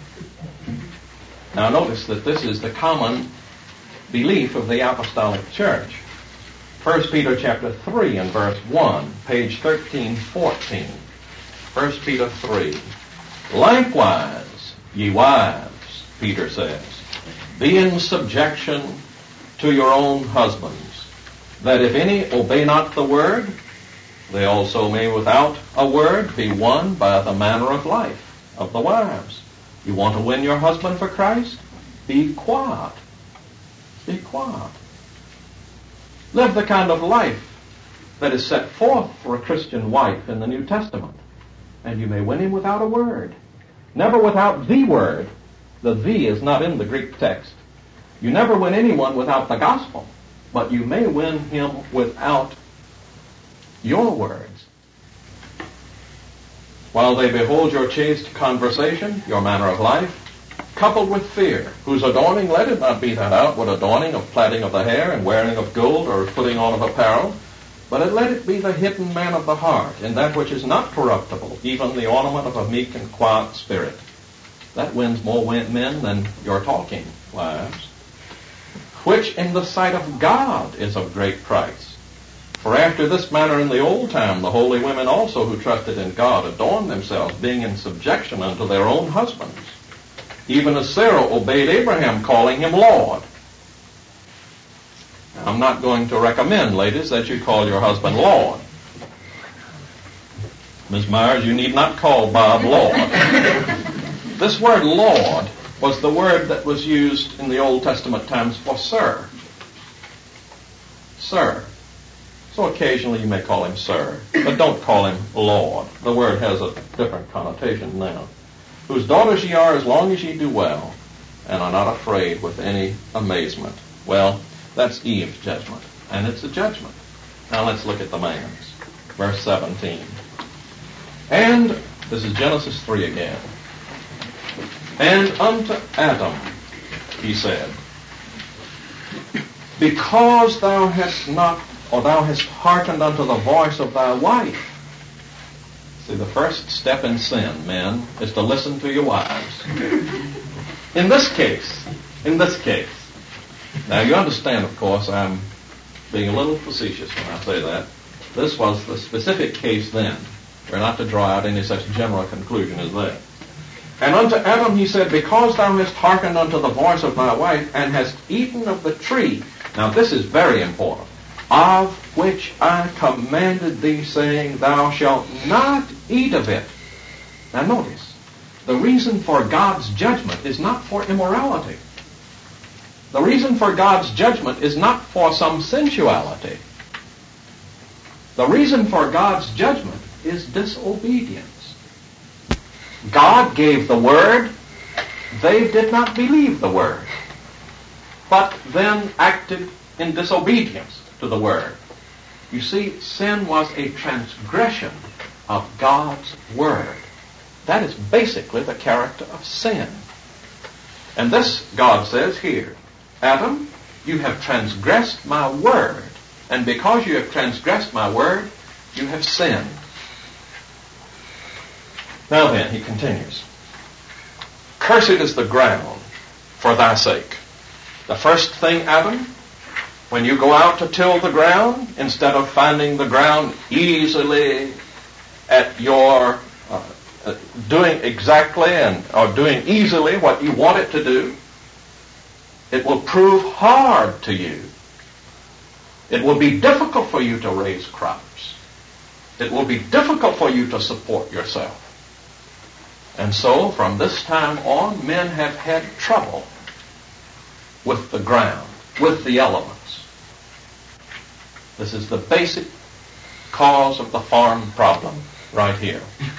Now notice that this is the common belief of the apostolic church. 1 Peter chapter 3 and verse 1, page 1314. 1 Peter 3. Likewise, ye wives, Peter says, be in subjection to your own husbands, that if any obey not the word, they also may without a word be won by the manner of life of the wives. You want to win your husband for Christ? Be quiet. Be quiet. Live the kind of life that is set forth for a Christian wife in the New Testament, and you may win him without a word. Never without the word. The "the" is not in the Greek text. You never win anyone without the gospel, but you may win him without your words. While they behold your chaste conversation, your manner of life, coupled with fear, whose adorning, let it not be that outward adorning of plaiting of the hair and wearing of gold or putting on of apparel, but let it be the hidden man of the heart, in that which is not corruptible, even the ornament of a meek and quiet spirit. That wins more men than your talking, wives. Which in the sight of God is of great price. For after this manner in the old time, the holy women also who trusted in God adorned themselves, being in subjection unto their own husbands, even as Sarah obeyed Abraham, calling him Lord. Now, I'm not going to recommend, ladies, that you call your husband Lord. Ms. Myers, you need not call Bob Lord. This word Lord was the word that was used in the Old Testament times for sir. Sir. So occasionally you may call him sir, but don't call him Lord. The word has a different connotation now. Whose daughters ye are as long as ye do well, and are not afraid with any amazement. Well, that's Eve's judgment, and it's a judgment. Now let's look at the man's. Verse 17. And, this is Genesis 3 again. And unto Adam he said, because thou hast not, or thou hast hearkened unto the voice of thy wife. See, the first step in sin, men, is to listen to your wives. In this case, now you understand, of course, I'm being a little facetious when I say that. This was the specific case then. We're not to draw out any such general conclusion as that. And unto Adam he said, because thou hast hearkened unto the voice of thy wife, and hast eaten of the tree. Now this is very important. Of which I commanded thee, saying, thou shalt not eat of it. Now notice, the reason for God's judgment is not for immorality. The reason for God's judgment is not for some sensuality. The reason for God's judgment is disobedience. God gave the word. They did not believe the word, but then acted in disobedience to the word. You see, sin was a transgression of God's word. That is basically the character of sin. And this, God says here, Adam, you have transgressed my word, and because you have transgressed my word, you have sinned. Now then, he continues, cursed is the ground for thy sake. The first thing, Adam, when you go out to till the ground, instead of finding the ground easily at your doing exactly or doing easily what you want it to do, it will prove hard to you. It will be difficult for you to raise crops. It will be difficult for you to support yourself. And so, from this time on, men have had trouble with the ground, with the elements. This is the basic cause of the farm problem right here.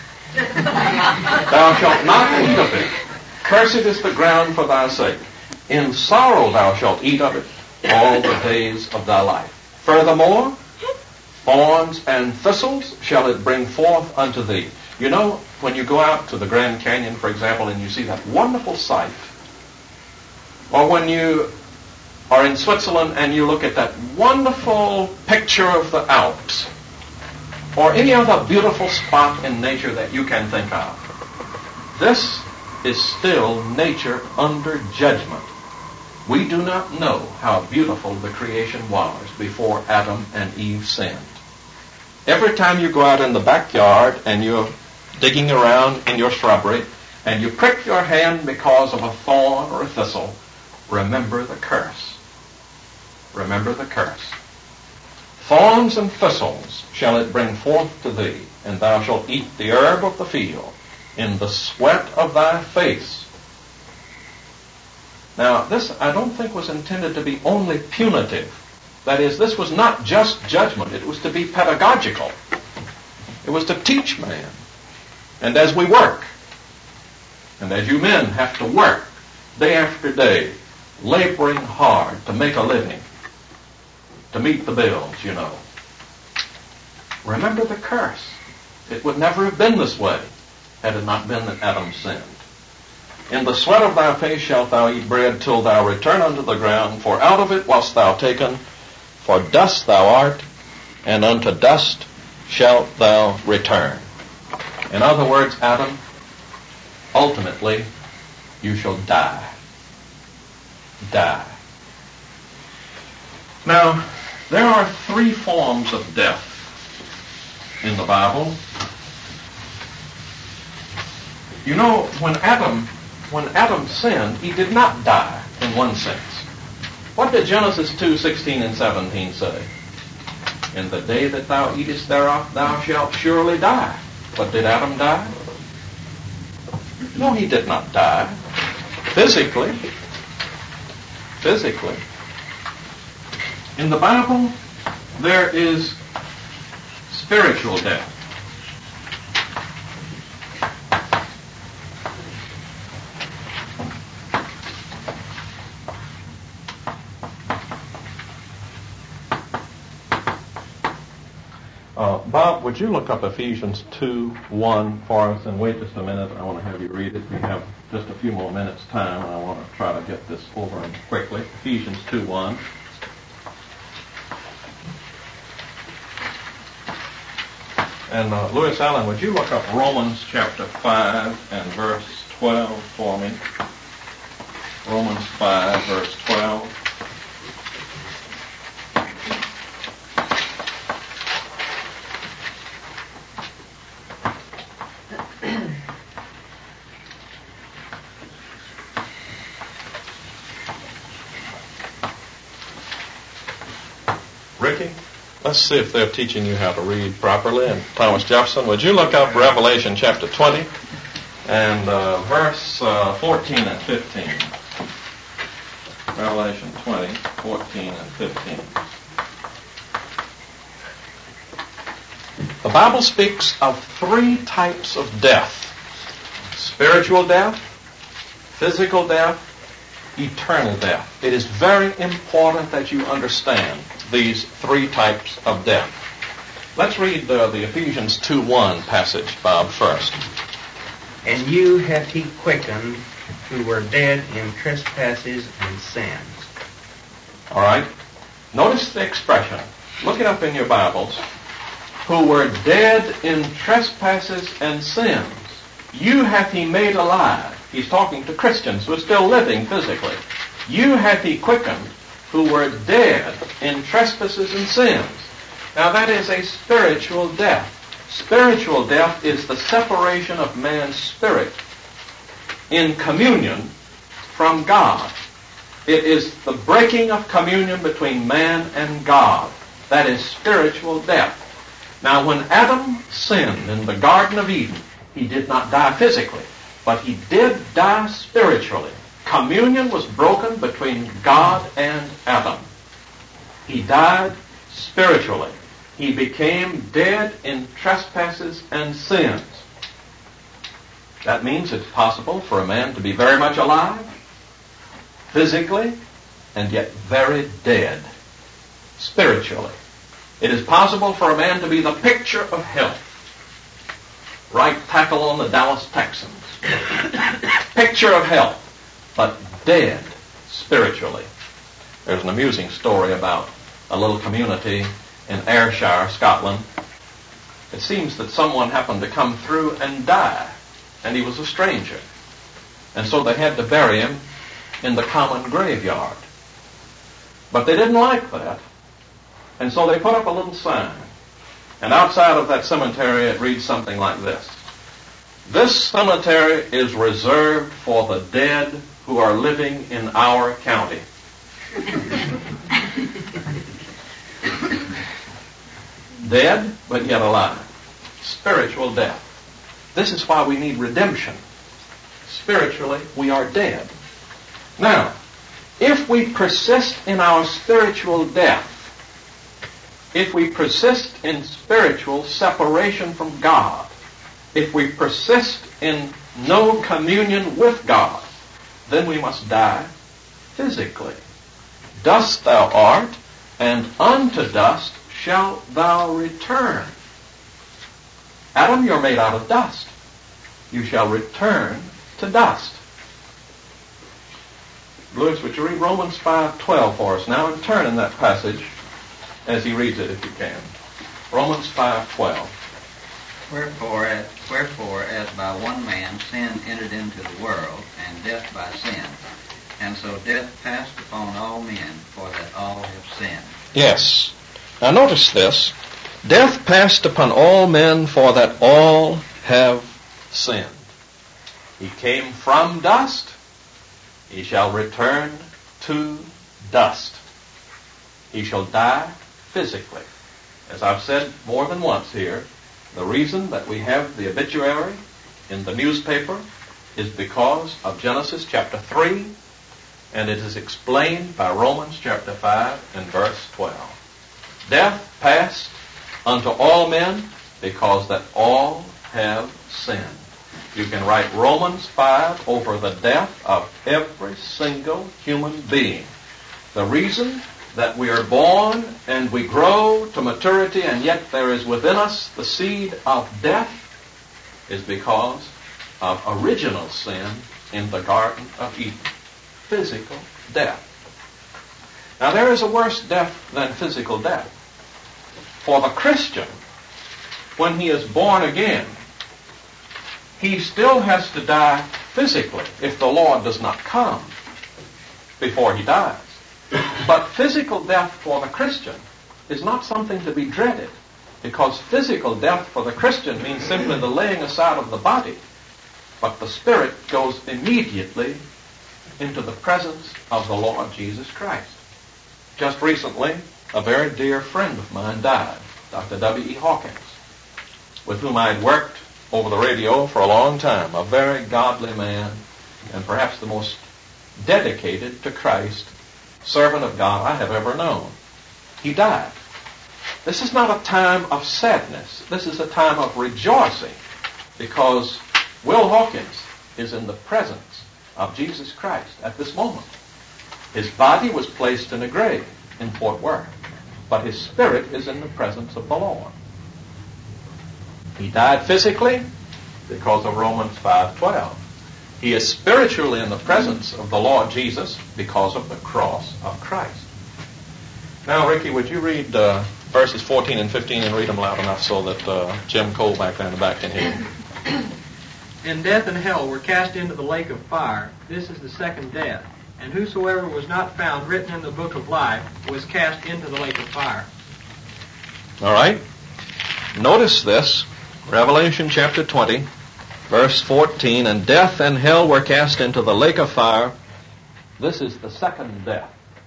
Thou shalt not eat of it. Cursed is the ground for thy sake. In sorrow thou shalt eat of it all the days of thy life. Furthermore, thorns and thistles shall it bring forth unto thee. You know, when you go out to the Grand Canyon, for example, and you see that wonderful sight, or when you are in Switzerland and you look at that wonderful picture of the Alps, or any other beautiful spot in nature that you can think of, this is still nature under judgment. We do not know how beautiful the creation was before Adam and Eve sinned. Every time you go out in the backyard and you're digging around in your shrubbery and you prick your hand because of a thorn or a thistle, remember the curse. Remember the curse. Thorns and thistles shall it bring forth to thee, and thou shalt eat the herb of the field in the sweat of thy face. Now, this I don't think was intended to be only punitive. That is, this was not just judgment. It was to be pedagogical. It was to teach man. And as we work, and as you men have to work day after day, laboring hard to make a living, to meet the bills, you know, remember the curse. It would never have been this way had it not been that Adam sinned. In the sweat of thy face shalt thou eat bread till thou return unto the ground, for out of it wast thou taken, for dust thou art, and unto dust shalt thou return. In other words, Adam, ultimately you shall die. Die. Now, there are three forms of death in the Bible. You know, when Adam sinned, he did not die in one sense. What did Genesis 2:16 and 17 say? In the day that thou eatest thereof, thou shalt surely die. But did Adam die? No, he did not die. Physically. In the Bible, there is spiritual death. Bob, would you look up Ephesians 2:1 for us, and wait just a minute. I want to have you read it. We have just a few more minutes time, and I want to try to get this over and quickly. Ephesians 2:1. And Lewis Allen, would you look up Romans chapter 5 and verse 12 for me? Romans 5, verse 12. Ricky, let's see if they're teaching you how to read properly. And Thomas Jefferson, would you look up Revelation chapter 20 and verse 14 and 15? Revelation 20, 14 and 15. The Bible speaks of three types of death: spiritual death, physical death, eternal death. It is very important that you understand these three types of death. Let's read the Ephesians 2:1 passage, Bob, first. And you hath he quickened, who were dead in trespasses and sins. All right. Notice the expression. Look it up in your Bibles. Who were dead in trespasses and sins. You hath he made alive. He's talking to Christians who are still living physically. You hath he quickened, who were dead in trespasses and sins. Now that is a spiritual death. Spiritual death is the separation of man's spirit in communion from God. It is the breaking of communion between man and God. That is spiritual death. Now when Adam sinned in the Garden of Eden, he did not die physically, but he did die spiritually. Communion was broken between God and Adam. He died spiritually. He became dead in trespasses and sins. That means it's possible for a man to be very much alive, physically, and yet very dead, spiritually. It is possible for a man to be the picture of health. Right tackle on the Dallas Texans. Picture of health, but dead spiritually. There's an amusing story about a little community in Ayrshire, Scotland. It seems that someone happened to come through and die, and he was a stranger. And so they had to bury him in the common graveyard. But they didn't like that, and so they put up a little sign. And outside of that cemetery it reads something like this: "This cemetery is reserved for the dead who are living in our county." Dead, but yet alive. Spiritual death. This is why we need redemption. Spiritually, we are dead. Now, if we persist in our spiritual death, if we persist in spiritual separation from God, if we persist in no communion with God, then we must die physically. Dust thou art, and unto dust shalt thou return. Adam, you're made out of dust. You shall return to dust. Lewis, would you read Romans 5:12 for us now, and turn in that passage as he reads it if you can. Romans 5:12. Wherefore, as by one man sin entered into the world, and death by sin, and so death passed upon all men, for that all have sinned. Yes. Now notice this. Death passed upon all men, for that all have sinned. He came from dust. He shall return to dust. He shall die physically. As I've said more than once here, the reason that we have the obituary in the newspaper is because of Genesis chapter 3, and it is explained by Romans chapter 5 and verse 12. Death passed unto all men because that all have sinned. You can write Romans 5 over the death of every single human being. The reason that we are born and we grow to maturity, and yet there is within us the seed of death, is because of original sin in the Garden of Eden. Physical death. Now there is a worse death than physical death. For the Christian, when he is born again, he still has to die physically if the Lord does not come before he dies. But physical death for the Christian is not something to be dreaded, because physical death for the Christian means simply the laying aside of the body, but the spirit goes immediately into the presence of the Lord Jesus Christ. Just recently, a very dear friend of mine died, Dr. W.E. Hawkins, with whom I had worked over the radio for a long time, a very godly man, and perhaps the most dedicated to Christ servant of God I have ever known. He died. This is not a time of sadness. This is a time of rejoicing, because Will Hawkins is in the presence of Jesus Christ at this moment. His body was placed in a grave in Fort Worth, but his spirit is in the presence of the Lord. He died physically because of Romans 5:12. He is spiritually in the presence of the Lord Jesus because of the cross of Christ. Now, Ricky, would you read verses 14 and 15 and read them loud enough so that Jim Cole back there in the back can hear you? And death and hell were cast into the lake of fire. This is the second death. And whosoever was not found written in the book of life was cast into the lake of fire. All right. Notice this. Revelation chapter 20, verse 14. And death and hell were cast into the lake of fire. This is the second death.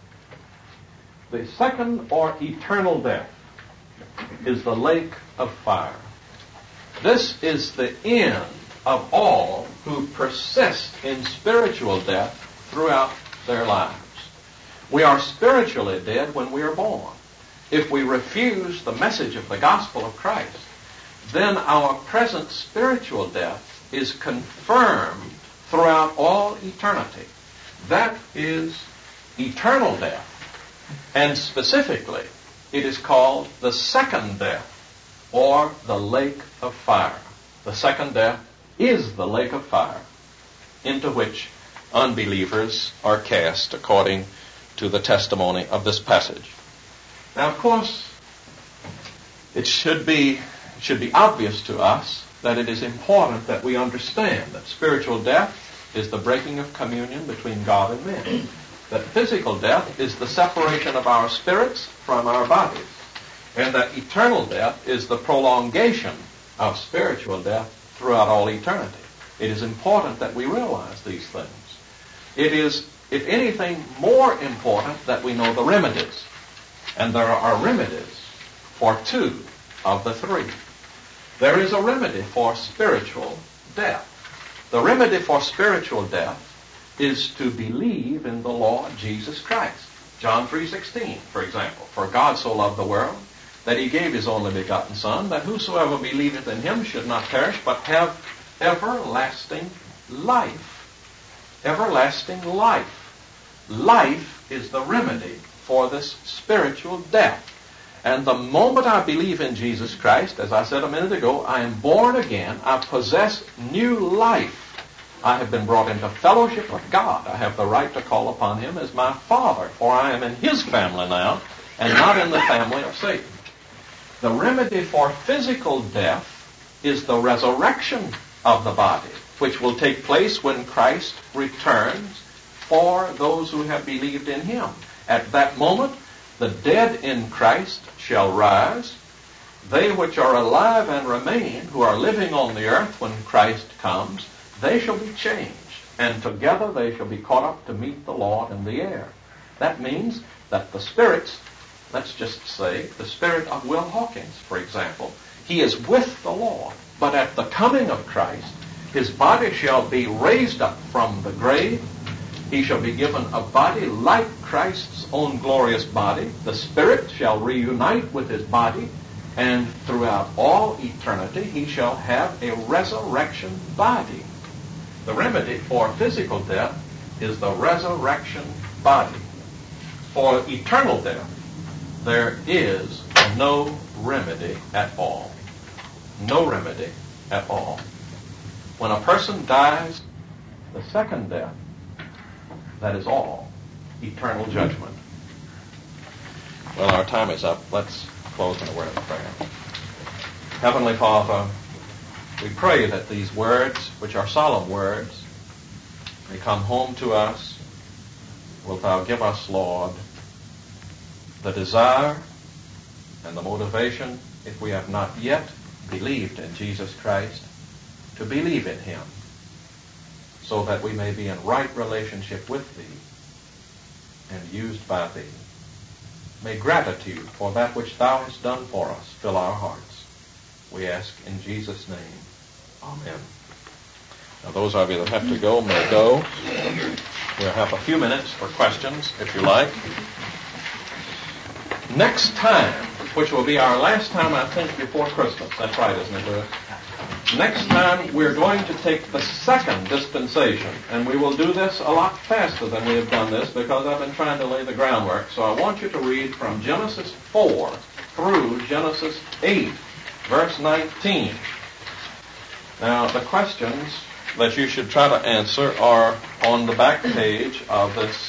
The second or eternal death is the lake of fire. This is the end of all who persist in spiritual death throughout their lives. We are spiritually dead when we are born. If we refuse the message of the gospel of Christ, then our present spiritual death is confirmed throughout all eternity. That is eternal death. And specifically, it is called the second death, or the lake of fire. The second death is the lake of fire into which unbelievers are cast according to the testimony of this passage. Now, of course, it should be obvious to us that it is important that we understand that spiritual death is the breaking of communion between God and men. That physical death is the separation of our spirits from our bodies. And that eternal death is the prolongation of spiritual death throughout all eternity. It is important that we realize these things. It is, if anything, more important that we know the remedies. And there are remedies for two of the three. There is a remedy for spiritual death. The remedy for spiritual death is to believe in the Lord Jesus Christ. John 3:16, for example. For God so loved the world that he gave his only begotten Son, that whosoever believeth in him should not perish, but have everlasting life. Everlasting life. Life is the remedy for this spiritual death. And the moment I believe in Jesus Christ, as I said a minute ago, I am born again. I possess new life. I have been brought into fellowship with God. I have the right to call upon him as my Father, for I am in his family now, and not in the family of Satan. The remedy for physical death is the resurrection of the body, which will take place when Christ returns for those who have believed in him. At that moment, the dead in Christ shall rise. They which are alive and remain, who are living on the earth when Christ comes, they shall be changed, and together they shall be caught up to meet the Lord in the air. That means that the spirits, let's just say, the spirit of Will Hawkins, for example, he is with the Lord, but at the coming of Christ, his body shall be raised up from the grave. He shall be given a body like Christ's own glorious body. The spirit shall reunite with his body, and throughout all eternity he shall have a resurrection body. The remedy for physical death is the resurrection body. for eternal death, there is no remedy at all. No remedy at all. When a person dies, the second death, that is all, eternal judgment. Well, our time is up. Let's close in a word of prayer. Heavenly Father, we pray that these words, which are solemn words, may come home to us. Wilt Thou give us, Lord, the desire and the motivation, if we have not yet believed in Jesus Christ, to believe in Him, so that we may be in right relationship with Thee and used by Thee. May gratitude for that which Thou hast done for us fill our hearts. We ask in Jesus' name. Amen. Now those of you that have to go may go. We'll have a few minutes for questions, if you like. Next time, which will be our last time, I think, before Christmas. That's right, isn't it, Lewis? Next time, we're going to take the second dispensation, and we will do this a lot faster than we have done this because I've been trying to lay the groundwork. So I want you to read from Genesis 4 through Genesis 8, verse 19. Now, the questions that you should try to answer are on the back page of this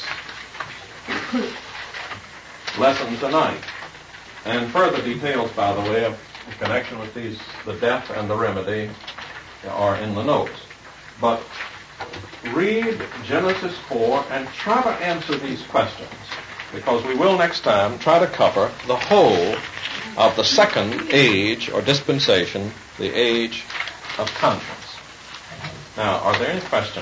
lesson tonight. And further details, by the way, of in connection with these, the death and the remedy, are in the notes. But read Genesis 4 and try to answer these questions, because we will next time try to cover the whole of the second age or dispensation, the age of conscience. Now, are there any questions?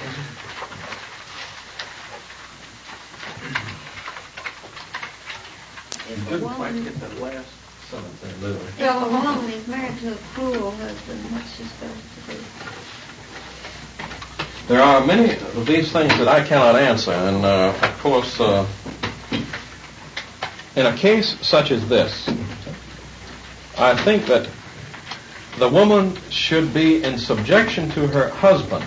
You didn't quite get that last sentence in, Lily. If a woman is married to a cruel husband, what's she supposed to do? There are many of these things that I cannot answer, and of course, in a case such as this, I think that the woman should be in subjection to her husband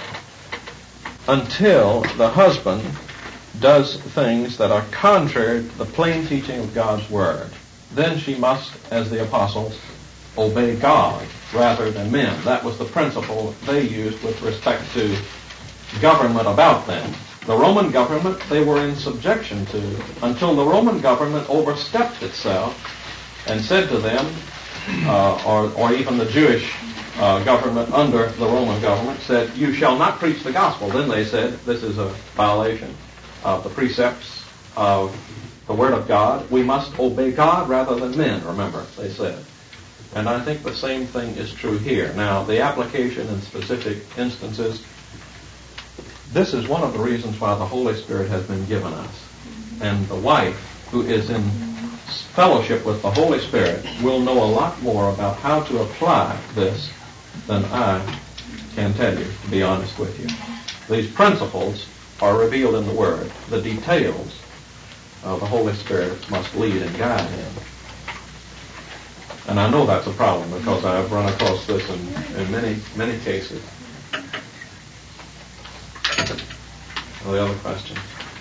until the husband does things that are contrary to the plain teaching of God's Word. Then she must, as the apostles, obey God rather than men. That was the principle they used with respect to government about them. The Roman government they were in subjection to until the Roman government overstepped itself and said to them, or even the Jewish government under the Roman government said, you shall not preach the gospel. Then they said, this is a violation of the precepts of the Word of God. We must obey God rather than men, remember, they said. And I think the same thing is true here. Now, the application in specific instances, this is one of the reasons why the Holy Spirit has been given us. And the wife who is in fellowship with the Holy Spirit will know a lot more about how to apply this than I can tell you, to be honest with you. These principles are revealed in the Word. The details the Holy Spirit must lead and guide him. And I know that's a problem because I've run across this in many, many cases. Well, the other question?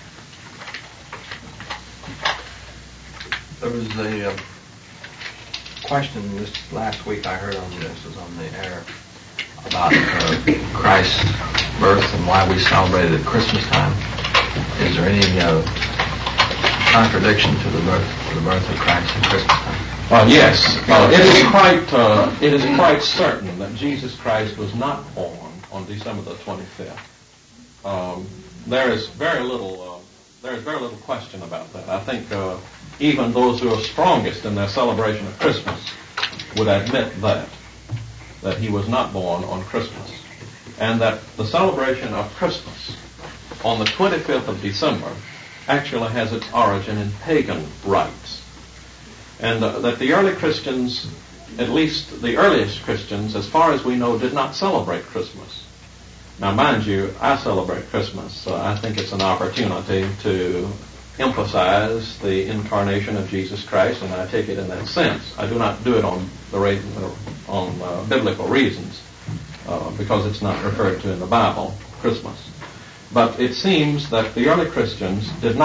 There was a question this last week I heard on this, was on the air, about Christ's birth and why we celebrate it at Christmas time. Is there any contradiction to the birth of Christ at Christmas time? Yes. It is quite certain that Jesus Christ was not born on December the 25th. There is very little question about that. I think even those who are strongest in their celebration of Christmas would admit that he was not born on Christmas, and that the celebration of Christmas on the 25th of December actually has its origin in pagan rites, and that the early Christians, at least the earliest Christians, as far as we know, did not celebrate Christmas. Now, mind you, I celebrate Christmas, so I think it's an opportunity to emphasize the incarnation of Jesus Christ, and I take it in that sense. I do not do it on biblical reasons, because it's not referred to in the Bible, Christmas. But it seems that the early Christians did not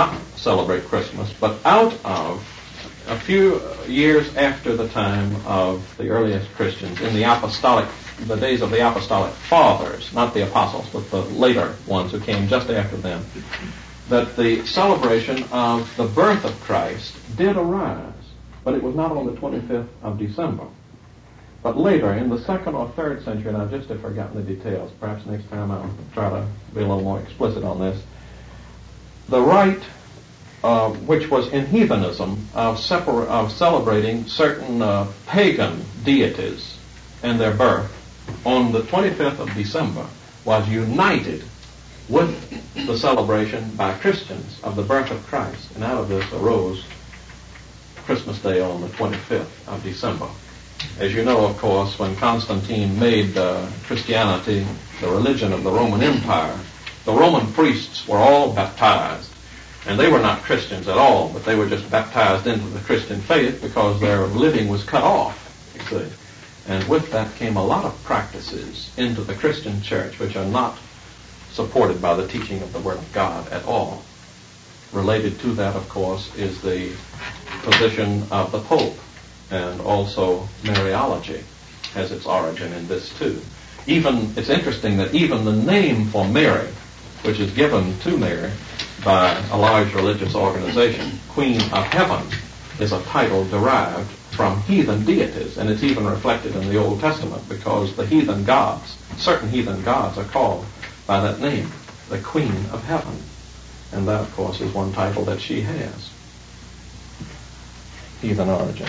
celebrate Christmas, but out of a few years after the time of the earliest Christians, in the days of the apostolic fathers, not the apostles, but the later ones who came just after them, that the celebration of the birth of Christ did arise, but it was not on the 25th of December. But later, in the 2nd or 3rd century, and I've just forgotten the details, perhaps next time I'll try to be a little more explicit on this, the rite which was in heathenism of celebrating certain pagan deities and their birth on the 25th of December was united with the celebration by Christians of the birth of Christ. And out of this arose Christmas Day on the 25th of December. As you know, of course, when Constantine made Christianity the religion of the Roman Empire, the Roman priests were all baptized. And they were not Christians at all, but they were just baptized into the Christian faith because their living was cut off, you see. And with that came a lot of practices into the Christian church which are not supported by the teaching of the Word of God at all. Related to that, of course, is the position of the Pope, and also Mariology has its origin in this too. It's interesting that even the name for Mary, which is given to Mary by a large religious organization, Queen of Heaven, is a title derived from heathen deities, and it's even reflected in the Old Testament because the heathen gods, certain heathen gods, are called by that name, the Queen of Heaven. And that, of course, is one title that she has. Heathen origin.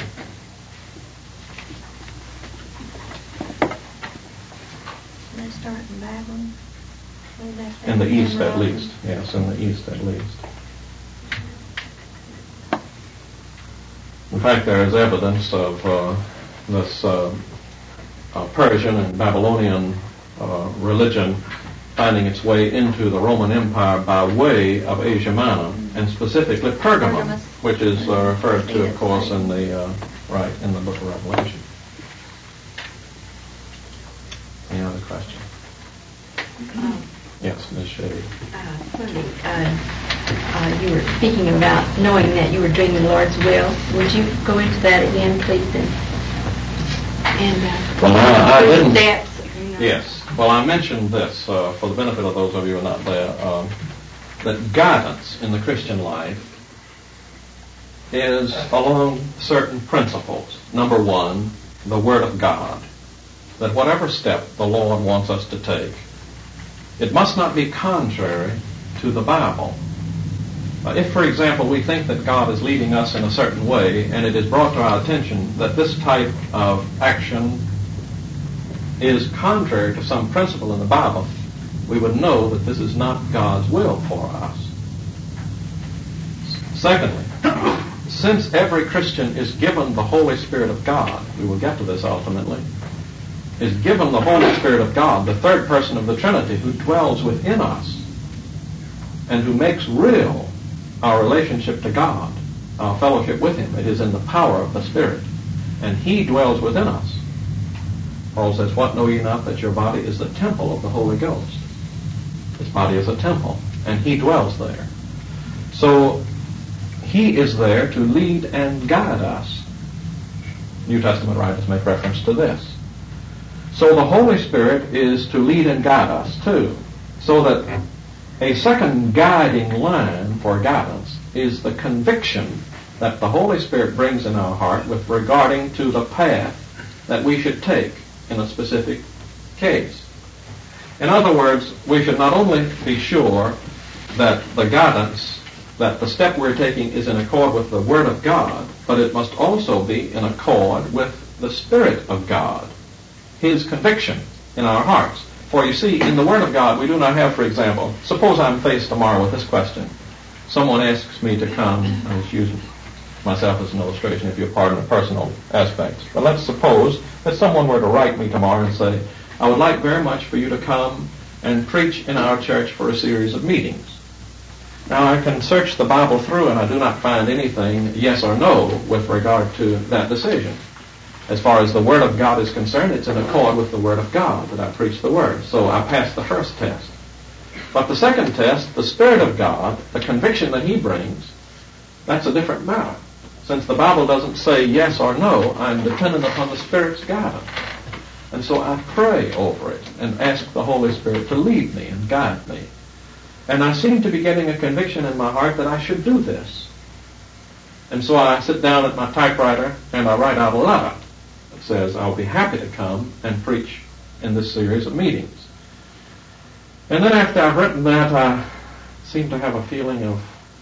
They start in Babylon. In the East, at least. Yes, in the East, at least. In fact, there is evidence of this Persian and Babylonian religion finding its way into the Roman Empire by way of Asia Minor, and specifically Pergamum, which is referred to, of course, in the book of Revelation. Any other question? Yes, Ms. Shady. You were speaking about knowing that you were doing the Lord's will. Would you go into that again, please? I didn't. Yes. Well, I mentioned this for the benefit of those of you who are not there, that guidance in the Christian life is along certain principles. Number one, the Word of God. That whatever step the Lord wants us to take, it must not be contrary to the Bible. If, for example, we think that God is leading us in a certain way, and it is brought to our attention that this type of action is contrary to some principle in the Bible, we would know that this is not God's will for us. Secondly, since every Christian is given the Holy Spirit of God, we will get to this ultimately, is given the Holy Spirit of God, the third person of the Trinity, who dwells within us and who makes real our relationship to God, our fellowship with Him. It is in the power of the Spirit, and He dwells within us. Paul says, "What know ye not, that your body is the temple of the Holy Ghost?" This body is a temple, and He dwells there. So He is there to lead and guide us. New Testament writers make reference to this. So the Holy Spirit is to lead and guide us too. So that a second guiding line for guidance is the conviction that the Holy Spirit brings in our heart with regarding to the path that we should take in a specific case. In other words, we should not only be sure that the guidance, that the step we're taking is in accord with the Word of God, but it must also be in accord with the Spirit of God, His conviction in our hearts. For you see, in the Word of God, we do not have, for example, suppose I'm faced tomorrow with this question. Someone asks me to come, I was using myself as an illustration, if you'll pardon the personal aspects. But let's suppose that someone were to write me tomorrow and say, "I would like very much for you to come and preach in our church for a series of meetings." Now, I can search the Bible through and I do not find anything yes or no with regard to that decision. As far as the Word of God is concerned, it's in accord with the Word of God that I preach the Word. So I passed the first test. But the second test, the Spirit of God, the conviction that He brings, That's a different matter. Since the Bible doesn't say yes or no, I'm dependent upon the Spirit's guidance. And so I pray over it and ask the Holy Spirit to lead me and guide me. And I seem to be getting a conviction in my heart that I should do this. And so I sit down at my typewriter and I write out a letter that says I'll be happy to come and preach in this series of meetings. And then after I've written that, I seem to have a feeling of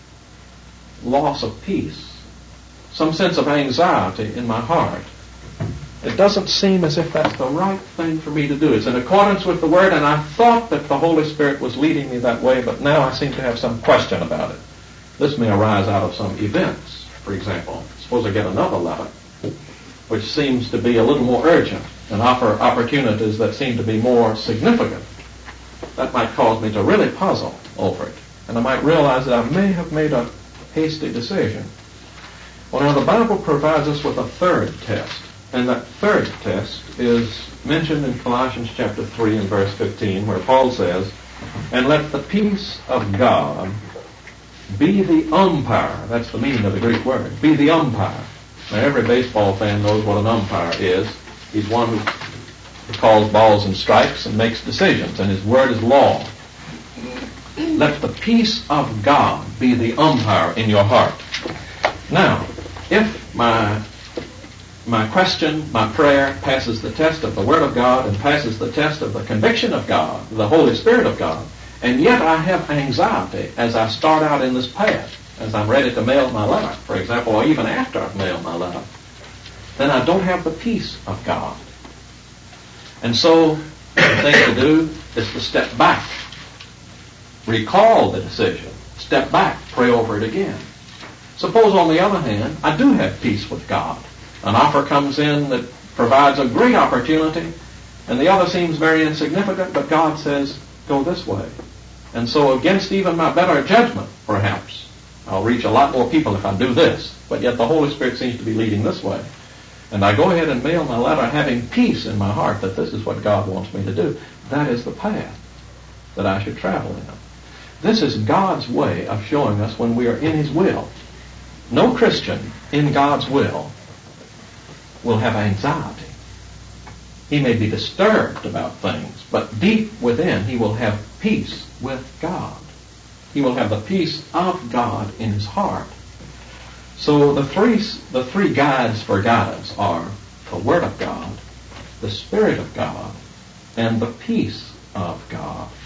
loss of peace, some sense of anxiety in my heart. It doesn't seem as if that's the right thing for me to do. It's in accordance with the Word, and I thought that the Holy Spirit was leading me that way, but now I seem to have some question about it. This may arise out of some events. For example, suppose I get another letter, which seems to be a little more urgent and offer opportunities that seem to be more significant. That might cause me to really puzzle over it, and I might realize that I may have made a hasty decision. Well, now the Bible provides us with a third test. And that third test is mentioned in Colossians chapter 3 and verse 15, where Paul says, "And let the peace of God be the umpire." That's the meaning of the Greek word. Be the umpire. Now, every baseball fan knows what an umpire is. He's one who calls balls and strikes and makes decisions, and his word is law. Let the peace of God be the umpire in your heart. Now, if my question, my prayer, passes the test of the Word of God and passes the test of the conviction of God, the Holy Spirit of God, and yet I have anxiety as I start out in this path, as I'm ready to mail my letter, for example, or even after I've mailed my letter, then I don't have the peace of God. And so the thing to do is to step back, recall the decision, step back, pray over it again. Suppose, on the other hand, I do have peace with God. An offer comes in that provides a great opportunity, and the other seems very insignificant, but God says, go this way. And so against even my better judgment, perhaps, I'll reach a lot more people if I do this, but yet the Holy Spirit seems to be leading this way. And I go ahead and mail my letter having peace in my heart that this is what God wants me to do. That is the path that I should travel in. This is God's way of showing us when we are in His will. No Christian in God's will have anxiety. He may be disturbed about things, but deep within he will have peace with God. He will have the peace of God in his heart. So the three guides for guidance are the Word of God, the Spirit of God, and the peace of God.